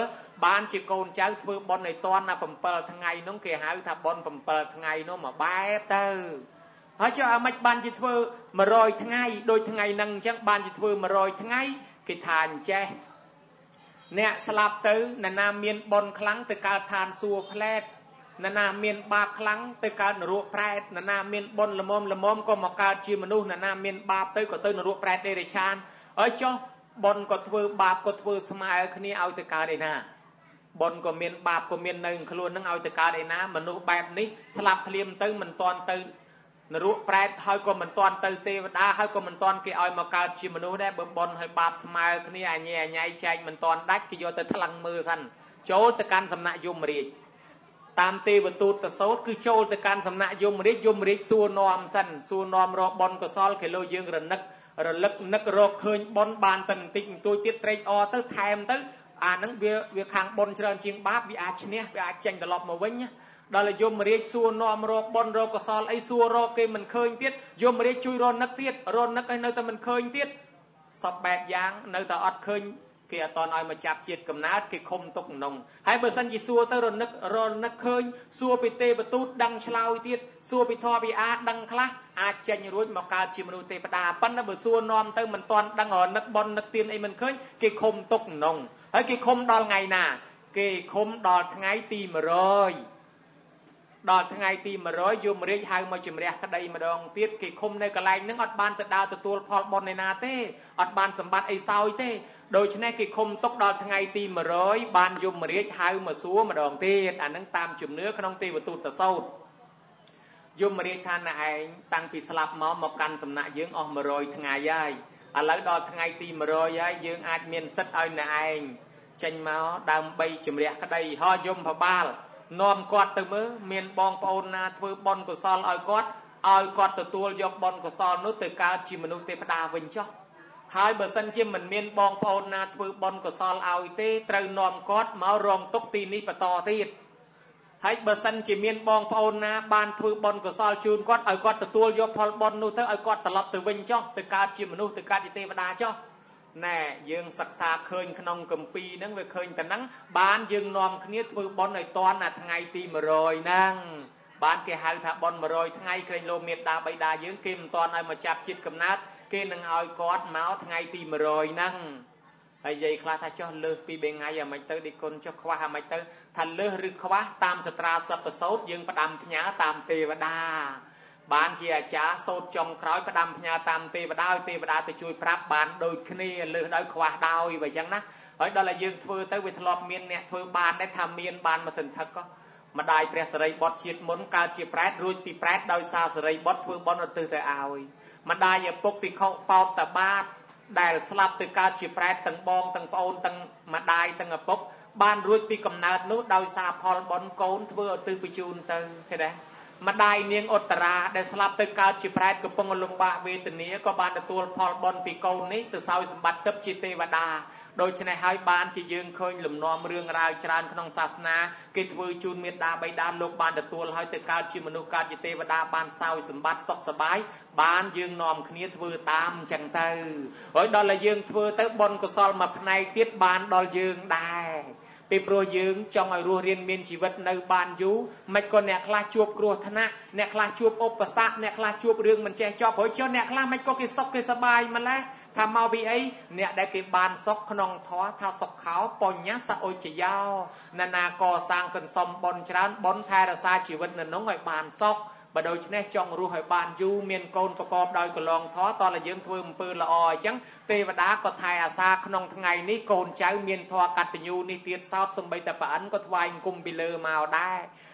7បានជាកូនចៅធ្វើបុណ្យឲ្យតាន់ណា7ថ្ងៃនោះគេហៅថាបុណ្យ7ថ្ងៃនោះមកបែបទៅហើយចុះអាម៉េចបានជាធ្វើ100ថ្ងៃដូចថ្ងៃហ្នឹងអញ្ចឹងបានជាធ្វើ100ថ្ងៃគេថាអញ្ចេះអ្នកស្លាប់ទៅនរណាមានបុណ្យខ្លាំងទៅកើតឋានសួគ៌ផ្លែតនរណាមានបាបខ្លាំងទៅកើតនរកប្រែតនរណាមានបុណ្យល្មមក៏មកកើតជាមនុស្សនរណាមានបាបទៅក៏ទៅនរកប្រែតដេរឆានហើយចុះបុណ្យក៏ធ្វើបាបក៏ធ្វើស្មើគ្នាឲ្យទៅកើតឯណាបុណ្យក៏មានបាបក៏មាននៅខ្លួននឹងឲ្យទៅកើតឯណាមនុស្សបែបនេះស្លាប់ភ្លាមទៅមិនតាន់ទៅនរកប្រែតហើយក៏មិនតាន់ទៅទេវតាហើយក៏មិនតាន់គេឲ្យមកកើតជាមនុស្សដែរបើបុណ្យហើយបាបស្មើគ្នាអញញ៉ៃចែកមិនតាន់ដាច់គេយកទៅថ្លឹងមើលសិនចូលទៅកាន់សំណាក់យមរាជតាមទេវទូតទៅសោតគឺចូលទៅកាន់សំណាក់យមរាជសួរនាំសិនសួរនាំរកបុណ្យកុសលគេលោកយើងរលឹកនឹករកឃើញបុណ្យបានតែបន្តិចបន្តួចទៀតត្រេកអរទៅថែមទៅអាហ្នឹងវាខាងបុណ្យច្រើនជាងបាបវាអាចឈ្នះវាអាចចេញត្រឡប់មកវិញដល់យមរាជសួរនាំរកបុណ្យរកកុសលអីសួររកគេមិនឃើញទៀតយមរាជជួយរនឹកទៀតរនឹកឲ្យនៅតែមិនឃើញទៀតសពបែបយ៉ាងនៅតែអត់ឃើញគេអត់តន់ឲ្យមកចាប់ជាតិកំណើតគេខុំទុកក្នុងហើយបើសិនជាសួរទៅរនឹកឃើញសួរពីទេវទូតដឹងឆ្លើយទៀតសួរពីធម៌វិអាដឹងខ្លះអាចចេញរួចមកកើតជាមនុស្សទេវតាប៉ុន្តែបើសួរនាំទៅមិនតន់ដឹងរនឹកបននឹកទៀនអីមិនឃើញគេខុំទុកក្នុងហើយគេខុំដល់ថ្ងៃណាគេខុំដល់ថ្ងៃទី100ដល់ថ្ងៃទី100យមរាជហៅមកជំរះក្តីម្ដងទៀតគេឃុំនៅកន្លែងហ្នឹងអត់បានទៅដើរទទួលផលបុណ្យឯណាទេអត់បានសម្បត្តិអីសោយទេដូច្នេះគេឃុំទុកដល់ថ្ងៃទី100បានយមរាជហៅមកសួរម្ដងទៀតអាហ្នឹងតាមជំនឿក្នុងទេវទូតសោតយមរាជថាណែឯងតាំងពីស្លាប់មកកាន់សំណាក់យើងអស់100ថ្ងៃហើយឥឡូវដល់ថ្ងៃទី100ហើយយើងអាចមានសិទ្ធឲ្យណែឯងចេញមកដើម្បីជំរះក្តីហើយយមផបាលនាំគាត់ទៅមើលមានបងប្អូនណាធ្វើបុណ្យកុសលឲ្យគាត់ទទួលយកបុណ្យកុសលនោះទៅកើតជាមនុស្សទេវតាវិញចុះហើយបើសិនជាមិនមានបងប្អូនណាធ្វើបុណ្យកុសលឲ្យទេត្រូវនាំគាត់មករងទុកទីនេះបន្តទៀតហើយបើសិនជាមានបងប្អូនណាបានធ្វើបុណ្យកុសលជូនគាត់ឲ្យគាត់ទទួលយកផលបុណ្យនោះទៅឲ្យគាត់ត្រឡប់ទៅវិញចុះទៅកើតជាមនុស្សទៅកើតជាទេវតាចុះណែយើងសិក្សាឃើញក្នុងគម្ពីរហ្នឹងវាឃើញតែហ្នឹងបានយើងនាំគ្នាធ្វើបុណ្យឲ្យតាន់ថ្ងៃទី100ហ្នឹងបានគេហៅថាបុណ្យ100ថ្ងៃក្រែងលោកមេត្តាបិតាយើងគេមិនតាន់ឲ្យមកចាប់ជាតិកំណើតគេនឹងឲ្យគាត់មកថ្ងៃទី100ហ្នឹងហើយយាយខ្លះថាចុះលើសពី3ថ្ងៃអាមិនទៅឌីគុណចុះខ្វះអាមិនទៅថាលើសឬខ្វះតាមសត្រាសពសោតយើងផ្ដាំផ្ញើតាមទេវតាបានជាអាចារ្យសូត្រចុងក្រោយផ្ដាំផ្ញើតាមទេវតាឲ្យទេវតាទៅជួយប្រាប់បានដូចគ្នាលើសដោយខ្វះដោយបើអញ្ចឹងណាហើយដល់តែយើងធ្វើទៅវាធ្លាប់មានអ្នកធ្វើបានដែរថាមានបានមកសន្ធឹកក៏ម្ដាយព្រះសិរីបុត្រជាតិមុនកើតជាប្រែតរួចពីប្រែតដោយសារសិរីបុត្រធ្វើបុណ្យឧទ្ទិសទៅឲ្យម្ដាយឪពុកភិក្ខុបោតតបាតដែលស្លាប់ទៅកើតជាប្រែតទាំងបងទាំងប្អូនទាំងម្ដាយទាំងឪពុកបានរួចពីកំណើតនោះដោយសារផលបុណ្យកូនធ្វើឧទ្ទិសបញ្ជូនទៅឃើញទេម្ដាយនាងឧត្តរាដែលស្លាប់ទៅកើតជាប្រែតកំពុងលំបាកវេទនាក៏បានទទួលផលបុណ្យពីកូននេះទៅសោយសម្បត្តិទឹកជាទេវតាដូច្នេះហើយបានជាយើងឃើញលំនាំរឿងរ៉ាវច្រើនក្នុងសាសនាគេធ្វើជូនមេត្តាបិតាលោកបានទទួលហើយទៅកើតជាមនុស្សកើតជាទេវតាបានសោយសម្បត្តិសុខសប្បាយបានយើងនាំគ្នាធ្វើតាមអញ្ចឹងទៅហើយដល់តែយើងធ្វើទៅបុណ្យកុសលមួយផ្នែកទៀតបានដល់យើងដែរពីព្រោះយើងចង់ឲ្យរស់រៀនមានជីវិតនៅបានយូរមិនក៏អ្នកខ្លះជួបគ្រោះថ្នាក់អ្នកខ្លះជួបឧបសគ្គអ្នកខ្លះជួបរឿងមិនចេះចប់ព្រោះចុះអ្នកខ្លះមិនក៏គេសុខគេសប្បាយម្ល៉េះថាមកពីអីអ្នកដែលគេបានសុខក្នុងធម៌ថាសុខោបញ្ញសឧចយោណានាកសាងសន្សំបុណ្យច្រើនបុណ្យថែរក្សាជីវិតនៅនោះឲ្យបានសុខបើដូច្នេះចង់រស់ឲ្យបានយូរមានកូនប្រកបដោយកលងធម៌តើយើងធ្វើអំពើល្អអញ្ចឹងទេវតាក៏ថែអាសាក្នុងថ្ងៃនេះកូនចៅមានធម៌កតញ្ញូនេះទៀតសោតសំបីតែប្រអិនក៏ថ្វាយអង្គមពីលើមកដែរ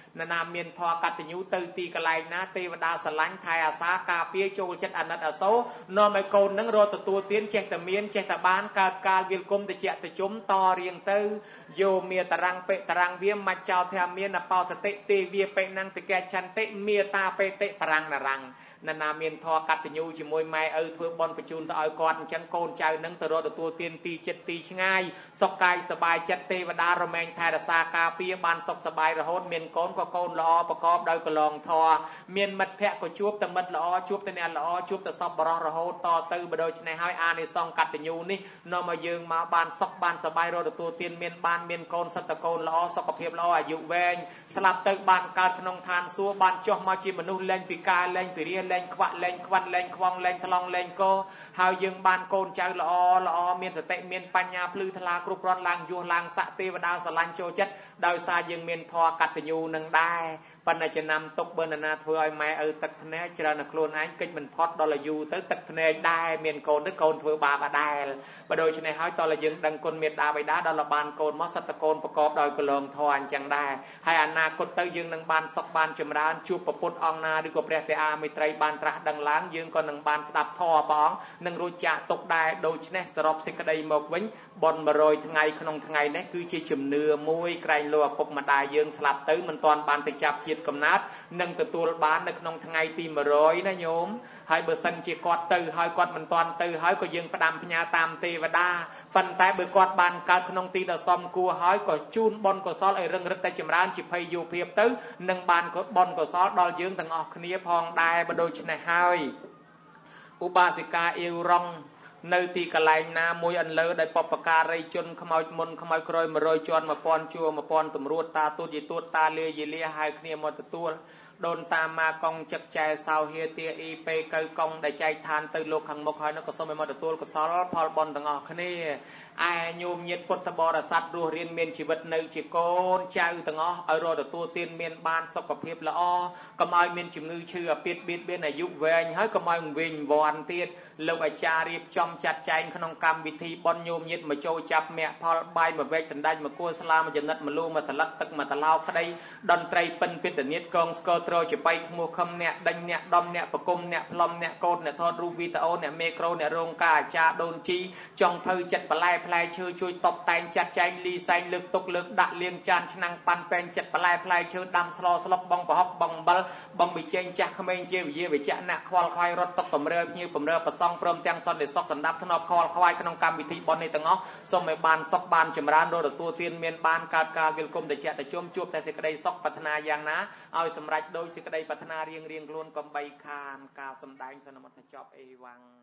ណាមានធរកតញ្ញូទៅទីកន្លែងណាទេវតាស្រឡាញ់ថែអាសាការពារចូលចិត្តអាណិតអាសូរនាំឲ្យកូននឹងរត់ទទួលទានចេះតែមានចេះតែបានកើតកាលវាលគុំតិចតិជុំតរៀងទៅយោមេតរាំងបេតរាំងវាមកចោធាមានអបោសតិទេវាបេណੰតិកេឆន្តិមេតាបេតិបរាំងនរាំងណាមានធរកតញ្ញូជាមួយម៉ែឪធ្វើបន់បញ្ជូនទៅឲ្យគាត់អញ្ចឹងកូនចៅនឹងទៅរកទទួលទានទីចិត្តទីឆ្ងាយសុខកាយសบายចិត្តទេវតារមែងថែរក្សាការពារបានសុខសบายរហូតមានកូនក៏កូនល្អប្រកបដោយកលងធរមានមិត្តភ័ក្តិក៏ជួបតែមិត្តល្អជួបតែអ្នកល្អជួបតែសប្បុរសរហូតតទៅបើដូច្នេះហើយអានិសង្សកតញ្ញូនេះនាំឲ្យយើងមកបានសុខបានសบายរកទទួលទានមានកូនសត្វតកូនល្អសុខភាពល្អអាយុវែងស្លាប់ទៅបានកើតក្នុងឋានសួគ៌បានចុះមកជាមនុស្សលែងពិការលែងពិរិយលែងខ្វាក់លែងខ្វាត់លែងខ្វងលែងថ្លង់លែងកោហើយយើងបានកូនចៅល្អមានសតិមានបញ្ញាភ្លឺថ្លាគ្រប់គ្រាន់ឡើងយោះឡើងស័កទេវតាស្រឡាញ់ចូលចិត្តដោយសារយើងមានធម៌កតញ្ញូនឹងដែរប៉ុន្តែចំណាំទុកបើណាធ្វើឲ្យម៉ែឪទឹកភ្នែកច្រើនតែខ្លួនឯងកិច្ចមិនផុតដល់អាយុទៅទឹកភ្នែកដែរមានកូនទៅកូនធ្វើបាបដែរបើដូច្នេះហើយតើយើងដឹងគុណមេត្តាបិតាដល់បានកូនមកសត្វតកូនប្រកបដោយកលងធម៌អញ្ចឹងដែរហើយអនាគតទៅយើងនឹងបានសុខបានចម្រើនជួបពុទ្ធអង្គណាឬក៏ព្រះសិអាមេត្រីបានត្រាស់ដឹងឡើងយើងក៏នឹងបានស្ដាប់ធម៌ព្រះអង្គនឹងរួចចាកទុកដែរដូច្នេះសរុបសេចក្តីមកវិញបុណ្យ100ថ្ងៃក្នុងថ្ងៃនេះគឺជាជំនឿមួយក្រែងលោឪពុកម្ដាយយើងស្លាប់ទៅមិនទាន់បានទៅចាប់ជាតិកំណើតនឹងទទួលបាននៅក្នុងថ្ងៃទី100ណាញោមហើយបើសិនជាគាត់ទៅហើយគាត់មិនទាន់ទៅហើយក៏យើងផ្ដាំផ្ញើតាមទេវតាប៉ុន្តែបើគាត់បានកើតក្នុងទីដ៏សមគួរហើយក៏ជូនបុណ្យកុសលឲ្យរឹងរិតតែចម្រើនជាភ័យយោភាពទៅនឹងបានបុណ្យកុសលដល់យើងទាំងអស់គ្នាផងដែរបើដូច្នេះហើយឧបាសិកាអ៊ីវរ៉ុងនៅទីកន្លែងណាមួយអន្លើដោយបពការីជនខ្មោចមុនខ្មោចក្រោយ100ជាន់1000ជួរ1000ទម្រួតតាទូតយីទួតតាលាយីលាហើយគ្នាមកទទួលដូនតាម៉ាកងចឹកចែសោហៀទាអ៊ីពេកៅកងដែលចែកឋានទៅលោកខាងមុខហើយនោះក៏សូមឲ្យមកទទួលកុសលផលបុណ្យទាំងអស់គ្នាឯញោមញាតពុទ្ធបរិស័ទរស់រៀនមានជីវិតនៅជាកូនចៅទាំងអស់ឲ្យរកទទួលទានមានបានសុខភាពល្អកុំឲ្យមានជំងឺឈឺអាពាតបៀតបៀនអាយុវែងហើយកុំឲ្យវិញវ័នទៀតលោកអាចារ្យរៀបចំចាត់ចែងក្នុងកម្មវិធីបុណ្យញោមញាតមកចូលចាប់មគ្គផលបាយមួយវែកសណ្ដាច់មកគួរស្លាមួយចំណិតមួយលូមួយស្លឹកទឹកមួយតឡោក្តីតន្ត្រីពិនពិតនិតកងស្គរត្រជាបៃឈ្មោះខំអ្នកដេញអ្នកដំអ្នកប្រគុំអ្នកផ្លុំអ្នកកោតអ្នកថតរូបវីដេអូអ្នកមេក្រូអ្នករោងការអាចារ្យដូនជីចង់ភៅចិត្តបន្លែផ្លែឈើជួយតបតែងចាត់ចែងលីសែងលើកទុកលើកដាក់លៀងចានឆ្នាំងប៉ាន់ពេងចិត្តបន្លែផ្លែឈើដាំស្លស្លុកបងប្រហុកបងអំបិលបងប៊ីចេងចាស់ក្មេងជាវិជាវិជ្ជៈអ្នកខ្វល់ខ្វាយរត់តុកបំរើភ្ញៀវបំរើប្រសងព្រមទាំងសន្តិសុខសម្ដាប់ធ្នាប់ខ្វល់ខ្វាយក្នុងកម្មវិធីបុណ្យនេះទាំងអស់សូមឲ្យបានសុខបានចម្រើនរកទទួលទានមានបានកើតការវិលគុំតិចតិជុំជួបតែសេចក្តីសុខប្រាថ្នាយ៉ាងណាឲ្យសម្រេចដោយសេចក្តីប្រាថ្នារៀងខ្លួនកំបីខានការសំដែងសន្មតចប់អេវ៉ាំង